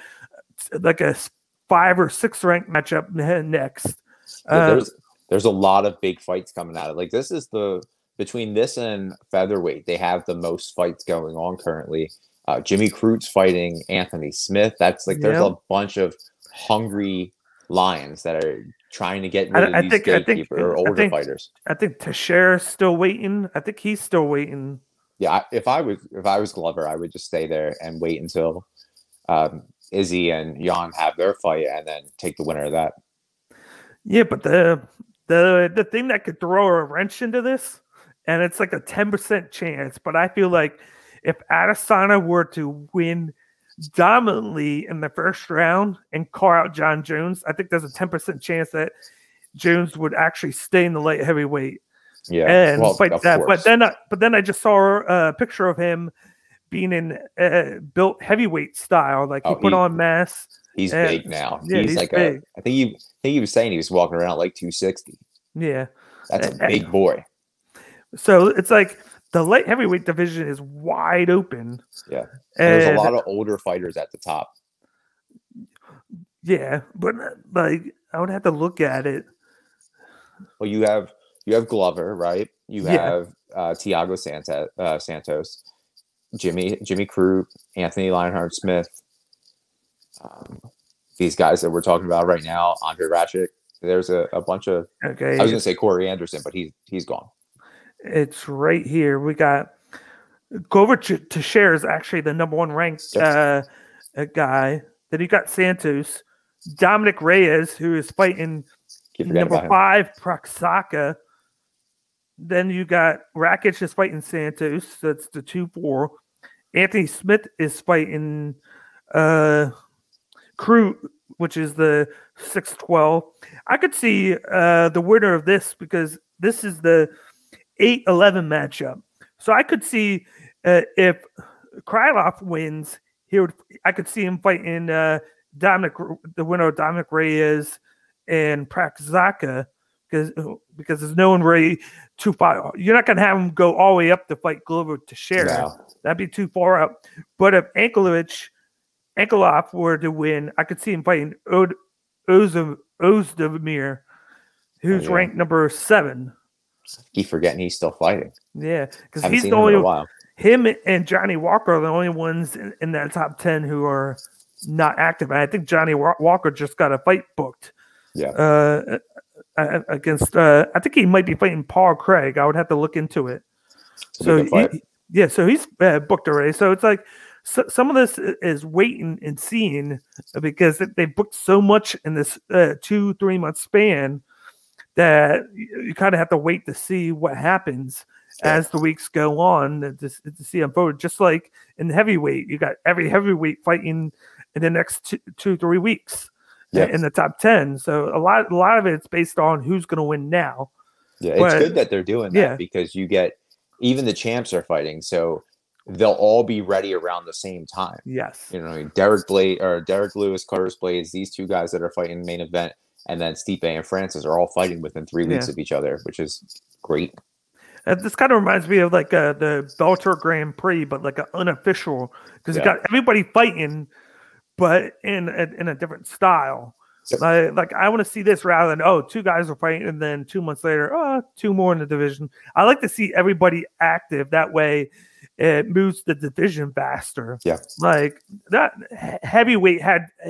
5 or 6 ranked matchup next. There's a lot of big fights coming out of it. This is between this and featherweight, they have the most fights going on currently. Jimmy Crute's fighting Anthony Smith. That's there's a bunch of hungry lions that are trying to get rid of these gatekeepers or older fighters. I think Teixeira's still waiting. I think he's still waiting. Yeah, if I was Glover, I would just stay there and wait until Izzy and Jan have their fight and then take the winner of that. Yeah, but the thing that could throw a wrench into this, and it's like a 10% chance, but I feel like if Adesanya were to win dominantly in the first round and call out John Jones, I think there's a 10% chance that Jones would actually stay in the light heavyweight. Yeah, and fight that. But then I just saw a picture of him being in built heavyweight style, like he put on mass. He's big now. Yeah, he's like big. I think he was saying he was walking around like 260. Yeah, that's a big boy. So it's like the light heavyweight division is wide open. Yeah, and there's a lot of older fighters at the top. Yeah, but like I would have to look at it. Well, you have Glover, right? You have Thiago Santos, Jimmy Crute, Anthony Lionheart Smith. These guys that we're talking about right now, Andre Rakic. There's a bunch of. Okay. I was going to say Corey Anderson, but he's gone. It's right here. We got Glover Teixeira is actually the number 1 ranked guy. Then you got Santos, Dominic Reyes, who is fighting number 5 Proxaca. Then you got Rakic is fighting Santos. That's the 2-4. Anthony Smith is fighting Crute, which is the 6-12. I could see the winner of this because this is the 8-11 matchup. So I could see If Krylov wins, I could see him fighting the winner of Dominic Reyes and Praxaka, because there's no one really too far. You're not going to have him go all the way up to fight Glover Teixeira. No. That'd be too far up. But if Ankalaev were to win, I could see him fighting Ozdemir, who's ranked number 7. Keep forgetting he's still fighting. Yeah, because Haven't he's seen the him in only a while. Him and Johnny Walker are the only ones in that top 10 who are not active. And I think Johnny Walker just got a fight booked. Yeah. Against I think he might be fighting Paul Craig. I would have to look into it. So he's booked already. So it's like some of this is waiting and seeing, because they booked so much in this 2-3 month span that you kind of have to wait to see what happens as the weeks go on to see unfold. Just like in heavyweight, you got every heavyweight fighting in the next 2-3 weeks in the top 10. So a lot of it's based on who's going to win now. Yeah, it's good that they're doing that, because you get even the champs are fighting, so they'll all be ready around the same time. Yes, Derek Lewis, Curtis Blades, these two guys that are fighting main event, and then Stipe and Francis are all fighting within 3 weeks of each other, which is great. This kind of reminds me of like the Bellator Grand Prix, but like an unofficial, because you got everybody fighting, but in a different style. Like I want to see this rather than 2 guys are fighting and then 2 months later 2 more in the division. I like to see everybody active. That way, it moves the division faster. Yeah, like that heavyweight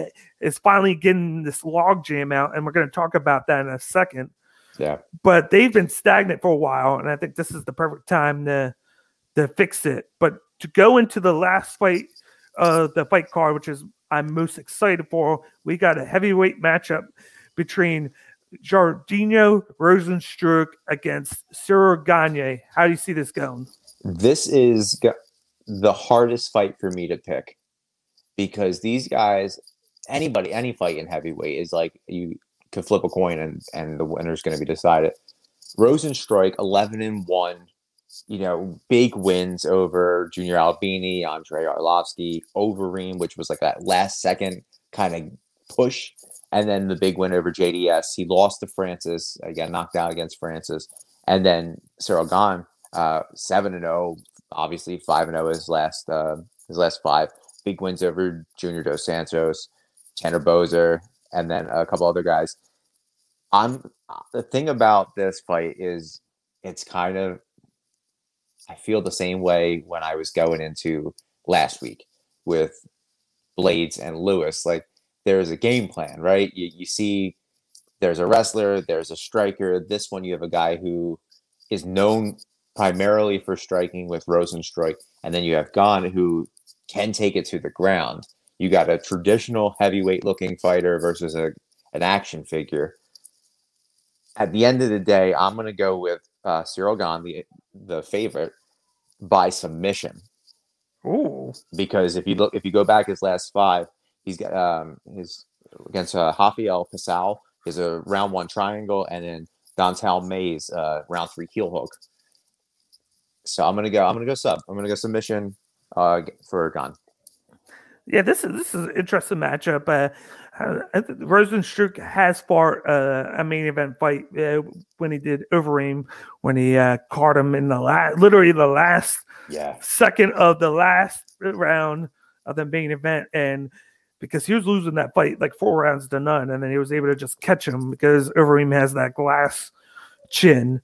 is finally getting this log jam out, and we're going to talk about that in a second. Yeah, but they've been stagnant for a while, and I think this is the perfect time to fix it. But to go into the last fight, the fight card, which is I'm most excited for, we got a heavyweight matchup between Jairzinho Rozenstruik against Cyril Gane. How do you see this going? This is the hardest fight for me to pick, because these guys, any fight in heavyweight is like you could flip a coin and the winner's going to be decided. Rozenstruik 11-1, big wins over Junior Albini, Andrei Arlovsky, Overeem, which was like that last second kind of push, and then the big win over JDS. He lost to Francis, got knocked out against Francis, and then Cyril Gane 7-0, obviously 5-0 his last 5 big wins over Junior Dos Santos, Tanner Boser, and then a couple other guys. The thing about this fight is it's kind of, I feel the same way when I was going into last week with Blades and Lewis. Like, there's a game plan, right? You see there's a wrestler, there's a striker. This one you have a guy who is known primarily for striking with Rozenstruik, and then you have Gane, who can take it to the ground. You got a traditional heavyweight looking fighter versus an action figure. At the end of the day, I'm going to go with Cyril Gane, the favorite, by submission. Ooh! Because if you go back his last 5, he's got his against Rafael Casal is a round 1 triangle, and then Dontel Mays round 3 heel hook. So I'm gonna go sub. I'm gonna go submission for Gane. Yeah, this is an interesting matchup. Rozenstruik has fought a main event fight when he did Overeem, when he caught him in the last second of the last round of the main event, and because he was losing that fight like 4 rounds to none, and then he was able to just catch him because Overeem has that glass chin,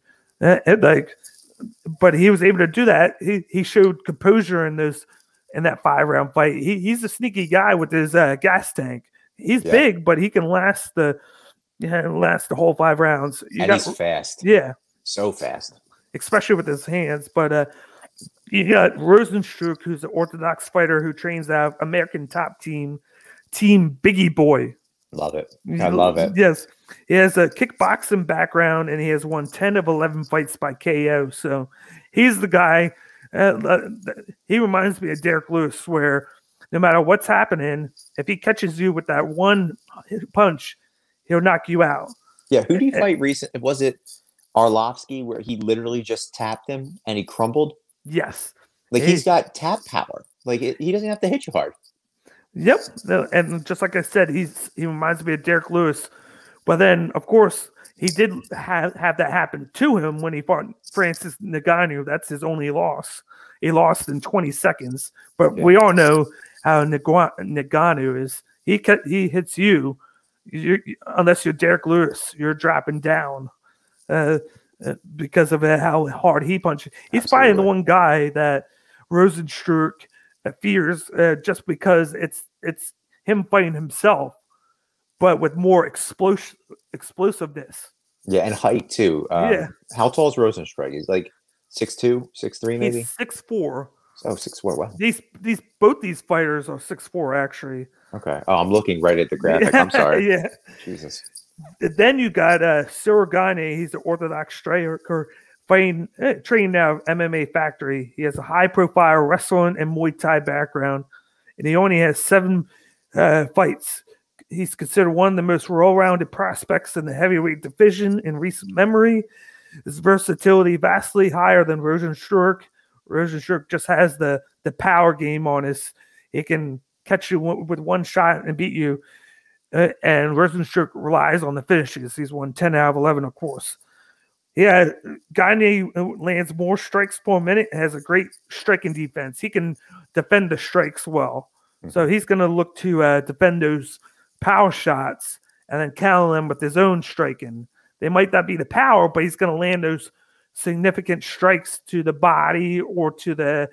but he was able to do that. He showed composure in that 5-round fight. He's a sneaky guy with his gas tank. He's big, but he can last the whole 5 rounds. He's fast. Yeah, so fast, especially with his hands. But you got Rozenstruik, who's an orthodox fighter who trains out American Top Team Biggie Boy. Love it. I love it. Yes, he has a kickboxing background, and he has won 10 of 11 fights by KO. So he's the guy. He reminds me of Derek Lewis, where no matter what's happening, if he catches you with that one punch, he'll knock you out. Yeah, who did he fight recently? Was it Arlovsky, where he literally just tapped him and he crumbled? Yes. Like he's got tap power. Like he doesn't have to hit you hard. Yep, and just like I said, he reminds me of Derek Lewis. But then, of course, he did have that happen to him when he fought Francis Ngannou. That's his only loss. He lost in 20 seconds. But we all know how Ngannou is. He hits you, unless you're Derek Lewis, you're dropping down because of how hard he punches. He's probably the one guy that Rozenstruik fears just because it's him fighting himself, but with more explosiveness. Yeah, and height too. How tall is Rozenstruik? He's like 6'2", 6'3", maybe? He's 6'4". Oh, 6'4", wow. Both these fighters are 6'4", actually. Okay. Oh, I'm looking right at the graphic. I'm sorry. Yeah. Jesus. Then you got Cyril Gane. He's an Orthodox striker trained now MMA Factory. He has a high-profile wrestling and Muay Thai background, and he only has 7 fights. He's considered one of the most well-rounded prospects in the heavyweight division in recent memory. His versatility vastly higher than Rozenstruik. Rozenstruik just has the power game on his. He can catch you with one shot and beat you. And Rozenstruik relies on the finishes. He's won 10 out of 11, of course. Yeah, Gane lands more strikes per minute, has a great striking defense. He can defend the strikes well. So he's going to look to defend those power shots and then counter them with his own striking. They might not be the power, but he's going to land those significant strikes to the body or to the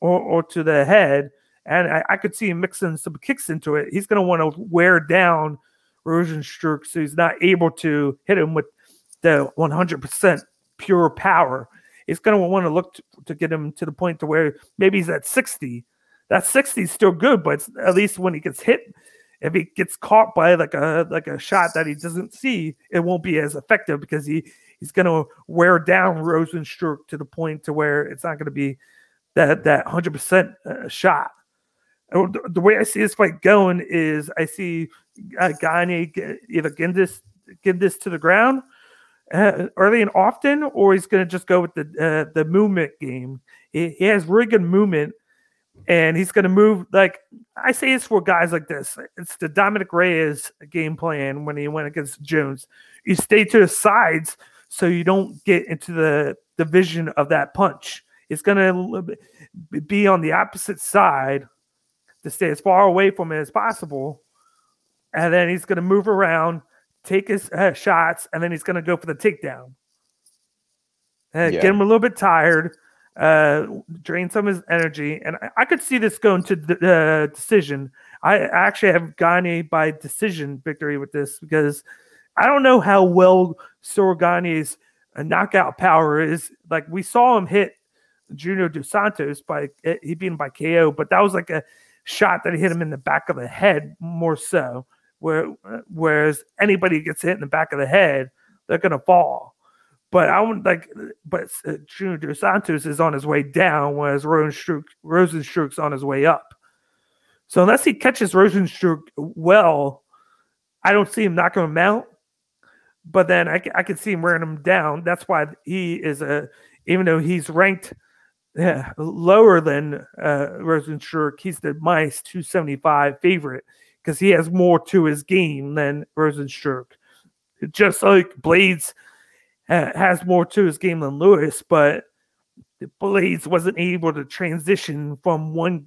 head. And I could see him mixing some kicks into it. He's going to want to wear down Rozenstruik so he's not able to hit him with the 100% pure power. He's going to want to look to get him to the point to where maybe he's at 60. That 60 is still good, but at least when he gets hit, if he gets caught by like a shot that he doesn't see, it won't be as effective because he's going to wear down Rozenstruik to the point to where it's not going to be that 100% shot. The way I see this fight going is I see Gane either get this to the ground early and often, or he's going to just go with the movement game. He has really good movement, and he's going to move. Like I say, it's for guys like this. It's the Dominic Reyes game plan when he went against Jones. You stay to the sides so you don't get into the vision of that punch. It's going to be on the opposite side to stay as far away from it as possible. And then he's going to move around, take his shots, and then he's going to go for the takedown. Get him a little bit tired, drain some of his energy. And I could see this going to the decision. I actually have Gane by decision victory with this because I don't know how well Cyril Gane's knockout power is. Like we saw him hit Junior Dos Santos he beat him by KO, but that was like a shot that hit him in the back of the head more so. Whereas anybody gets hit in the back of the head, they're gonna fall. But Junior Dos Santos is on his way down, whereas Rozenstruik's on his way up. So unless he catches Rozenstruik well, I don't see him knocking him out. But then I could see him wearing him down. That's why he is even though he's ranked lower than Rozenstruik, he's the minus 275 favorite because he has more to his game than Rozenstruik. Just like Blades has more to his game than Lewis, but Blades wasn't able to transition from one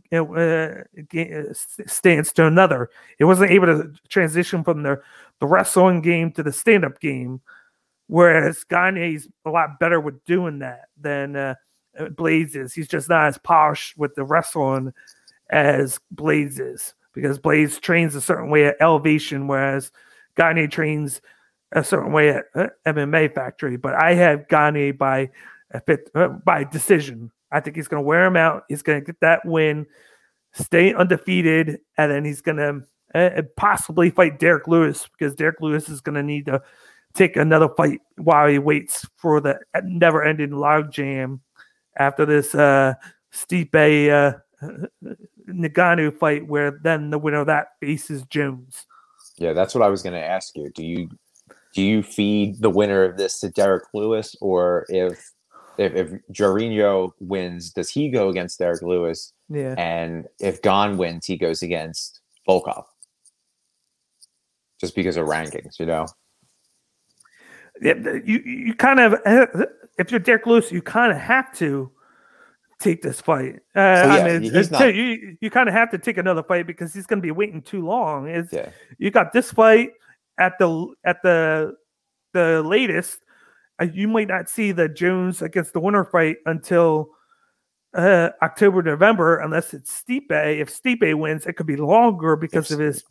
stance to another. It wasn't able to transition from the wrestling game to the stand-up game, whereas Gane's a lot better with doing that than Blades is. He's just not as polished with the wrestling as Blades is because Blades trains a certain way at Elevation, whereas Gane trains a certain way at MMA Factory. But I have Gane by decision. I think he's going to wear him out. He's going to get that win, stay undefeated, and then he's going to possibly fight Derek Lewis because Derek Lewis is going to need to take another fight while he waits for the never-ending logjam after this Stipe Ngannou fight, where then the winner of that faces Jones. Yeah, that's what I was going to ask you. Do you feed the winner of this to Derek Lewis, or if if Jorginho wins, does he go against Derek Lewis? Yeah. And if Gane wins, he goes against Volkov. Just because of rankings, you know? Yeah, you kind of, if you're Derek Lewis, you kind of have to take this fight. He's not. You kind of have to take another fight because he's going to be waiting too long. Yeah. You got this fight at the latest. You might not see the Jones against the winner fight until October, November, unless it's Stipe. If Stipe wins, it could be longer because of his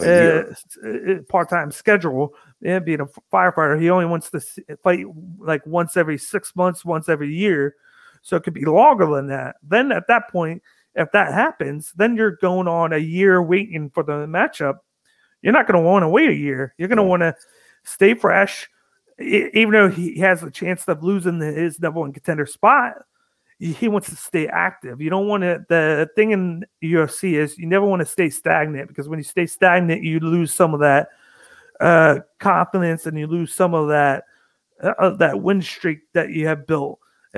part-time schedule. Yeah, being a firefighter, he only wants to fight like once every 6 months, once every year. So it could be longer than that. Then at that point, if that happens, then you're going on a year waiting for the matchup. You're not going to want to wait a year. You're going to want to stay fresh, even though he has a chance of losing his number one contender spot. He wants to stay active. You don't want to. The thing in UFC is you never want to stay stagnant, because when you stay stagnant, you lose some of that confidence, and you lose some of that win streak that you have built.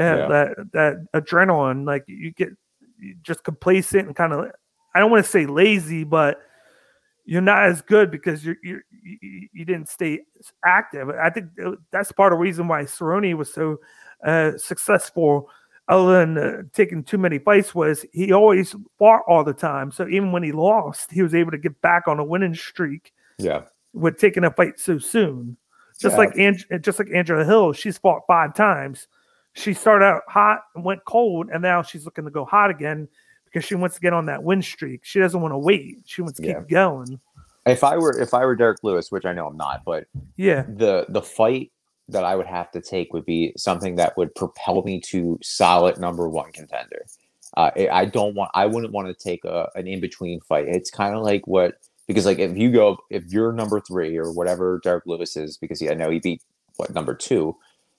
That adrenaline, like you just complacent and kind of, I don't want to say lazy, but you're not as good because you didn't stay active. I think that's part of the reason why Cerrone was so successful, other than taking too many fights, was he always fought all the time. So even when he lost, he was able to get back on a winning streak. Yeah, with taking a fight so soon. Just like Angela Hill, she's fought 5 times. She started out hot and went cold, and now she's looking to go hot again because she wants to get on that win streak. She doesn't want to wait. She wants to keep going. If I were Derek Lewis, which I know I'm not, but the fight that I would have to take would be something that would propel me to solid number one contender. I wouldn't want to take an in-between fight. It's kind of like because like if you're number 3 or whatever Derek Lewis is, because I know he beat number 2,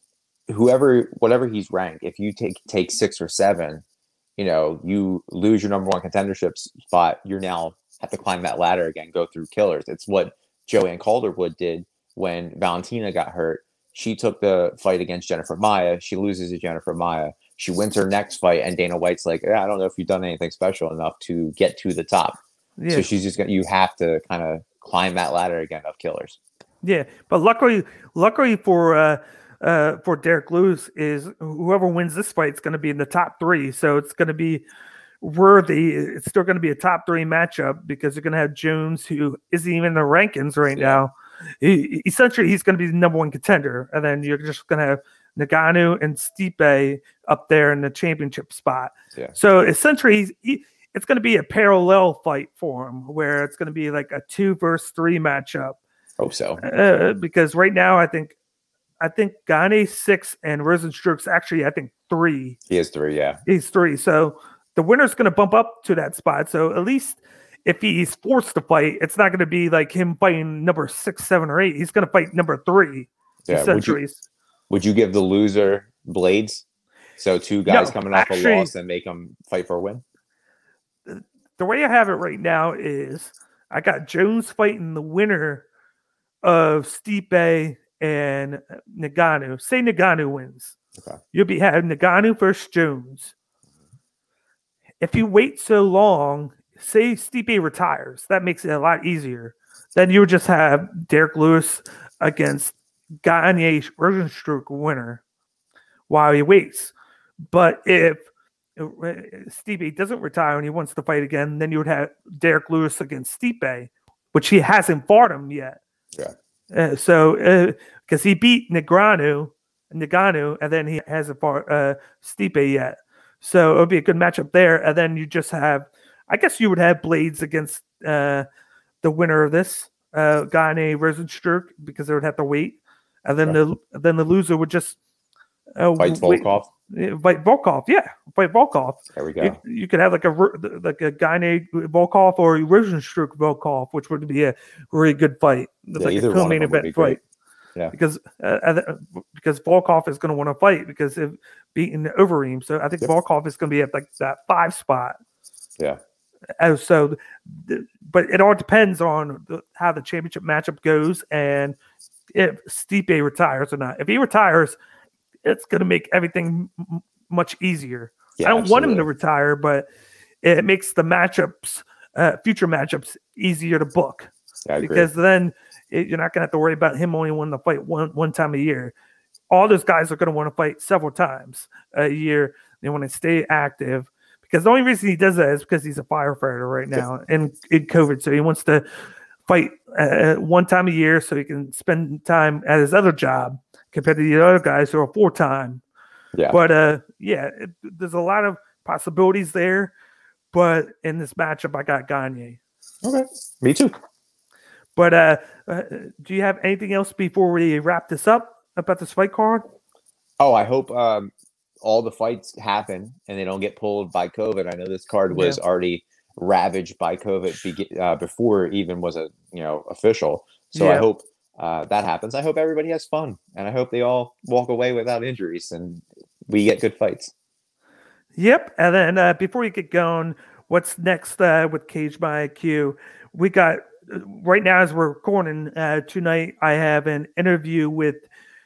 whatever he's ranked, if you take 6 or 7, you lose your number one contendership spot. You now have to climb that ladder again, go through killers. It's what Joanne Calderwood did when Valentina got hurt. She took the fight against Jennifer Maia. She loses to Jennifer Maia. She wins her next fight, and Dana White's like, I don't know if you've done anything special enough to get to the top. Yeah. So she's just you have to kind of climb that ladder again of killers. Yeah, but luckily for Derek Lewis, is whoever wins this fight is going to be in the top 3. So it's going to be worthy. It's still going to be a top 3 matchup because you're going to have Jones, who isn't even in the rankings right now. Essentially, he's going to be the number one contender, and then you're just going to have Ngannou and Stipe up there in the championship spot. Yeah. So essentially, it's going to be a parallel fight for him, where it's going to be like a 2 versus 3 matchup. Hope so. Because right now, I think Gane 6 and Rozenstruik's actually, I think 3. He is 3, yeah. He's 3. So the winner's going to bump up to that spot. So at least if he's forced to fight, it's not going to be like him fighting number 6, 7, or 8. He's going to fight number 3. Yeah. Would you give the loser Blades? So 2 guys coming off a loss and make them fight for a win? The way I have it right now is I got Jones fighting the winner of Stipe and Ngannou. Say Ngannou wins. Okay. You'll be having Ngannou versus Jones. If you wait so long, say Stipe retires, that makes it a lot easier. Then you would just have Derek Lewis against Gane Rozenstruik winner while he waits. But if Stipe doesn't retire and he wants to fight again, then you would have Derek Lewis against Stipe, which he hasn't fought him yet. Yeah. So because he beat Ngannou, and then he hasn't fought Stipe yet. So it would be a good matchup there. And then you just have, I guess you would have Blades against the winner of this, Gane Rozenstruik, because they would have to wait. And then the loser would just fight Volkov. Fight Volkov, yeah. Fight Volkov. There we go. You could have like a Gane Volkov or Rozenstruik Volkov, which would be a really good fight. Yeah, like a co-main event fight. Yeah. Because Volkov is going to want to fight because of beating Overeem. So I think Volkov is going to be at like that 5 spot. Yeah. But it all depends on how the championship matchup goes and if Stipe retires or not. If he retires, it's going to make everything much easier. Yeah, I don't want him absolutely. to retire, but it makes the matchups, future matchups, easier to book. Yeah, I agree. Because then you're not going to have to worry about him only wanting to fight one time a year. All those guys are going to want to fight several times a year. They want to stay active. Because the only reason he does that is because he's a firefighter right now in COVID. So he wants to fight one time a year so he can spend time at his other job compared to the other guys who are full-time. Yeah. But, there's a lot of possibilities there. But in this matchup, I got Gagne. Okay. Me too. But do you have anything else before we wrap this up about this fight card? Oh, I hope all the fights happen and they don't get pulled by COVID. I know this card was already ravaged by COVID before it even was official. So I hope that happens. I hope everybody has fun, and I hope they all walk away without injuries and we get good fights. Yep. And then before we get going, what's next with Cage by IQ? We got right now as we're recording tonight, I have an interview with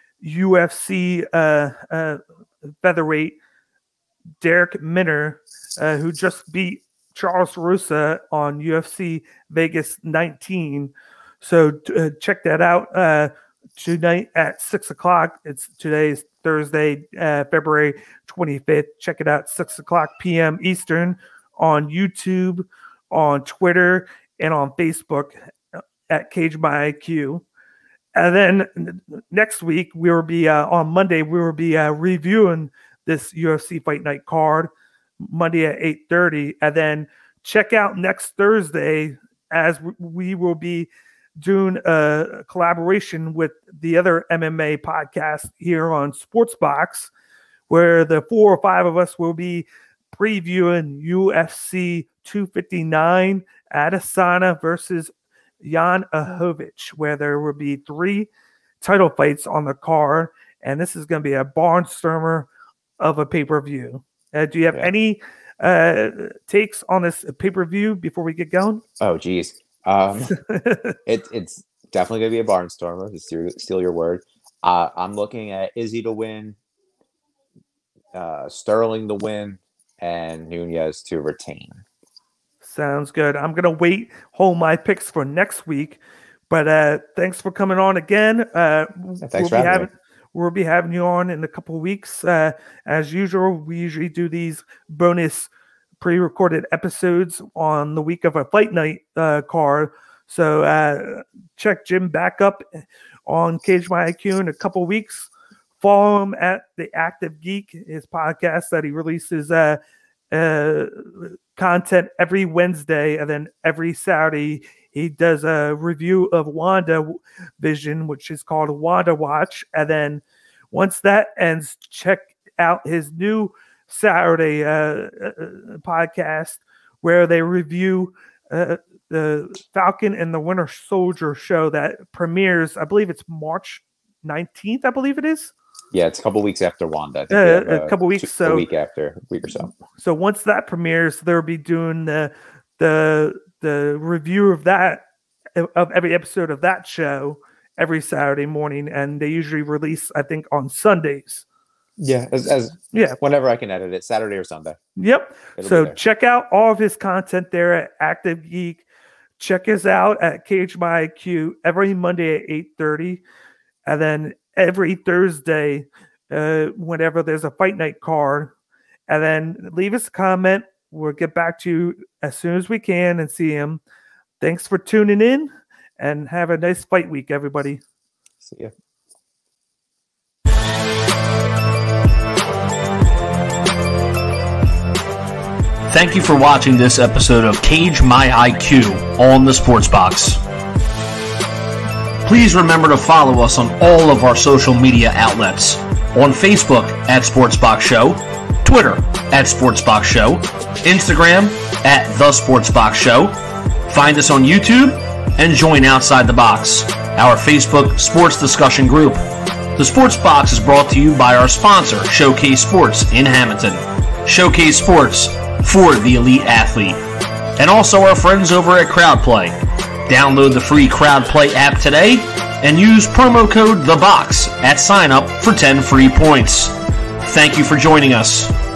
UFC featherweight Derek Minner, who just beat Charles Russa on UFC Vegas 19. So check that out tonight at 6 o'clock. Today's Thursday, February 25th. Check it out, 6 o'clock p.m. Eastern on YouTube, on Twitter, and on Facebook at Cage by IQ. And then next week, we will be on Monday, we will be reviewing this UFC Fight Night card, Monday at 8:30. And then check out next Thursday, as we will be doing a collaboration with the other MMA podcast here on Sportsbox, where the 4 or 5 of us will be previewing UFC 259 Adesanya versus Jan Blachowicz, where there will be 3 title fights on the card, and this is going to be a barnstormer of a pay-per-view. Do you have any takes on this pay-per-view before we get going? Oh, geez. It's definitely going to be a barnstormer, to steal your word. I'm looking at Izzy to win, Sterling to win, and Nunez to retain. Sounds good. I'm going to hold my picks for next week. But thanks for coming on again. We'll be having you on in a couple of weeks. As usual, we usually do these bonus pre-recorded episodes on the week of a fight night card. So check Jim back up on Cage by IQ in a couple of weeks. Follow him at The Active Geek, his podcast that he releases content every Wednesday, and then every Saturday he does a review of WandaVision, which is called Wanda Watch. And then once that ends, check out his new Saturday podcast where they review the Falcon and the Winter Soldier show that premieres, I believe it's March 19th, I believe it is. Yeah, it's a couple weeks after Wanda. A couple weeks, a week after, a week or so. So once that premieres, they'll be doing the review of every episode of that show every Saturday morning, and they usually release, I think, on Sundays. Yeah, whenever I can edit it, Saturday or Sunday. Yep. So check out all of his content there at Active Geek. Check us out at Cage by IQ every Monday at 8:30, and then every Thursday, whenever there's a fight night card. And then leave us a comment. We'll get back to you as soon as we can and see him. Thanks for tuning in, and have a nice fight week, everybody. See ya. Thank you for watching this episode of Cage My IQ on the Sports Box. Please remember to follow us on all of our social media outlets. On Facebook at Sportsbox Show, Twitter at Sportsbox Show, Instagram at The Sportsbox Show. Find us on YouTube and join Outside the Box, our Facebook sports discussion group. The Sports Box is brought to you by our sponsor, Showcase Sports in Hamilton. Showcase Sports for the elite athlete. And also our friends over at CrowdPlay. Download the free CrowdPlay app today and use promo code THEBOX at sign up for 10 free points. Thank you for joining us.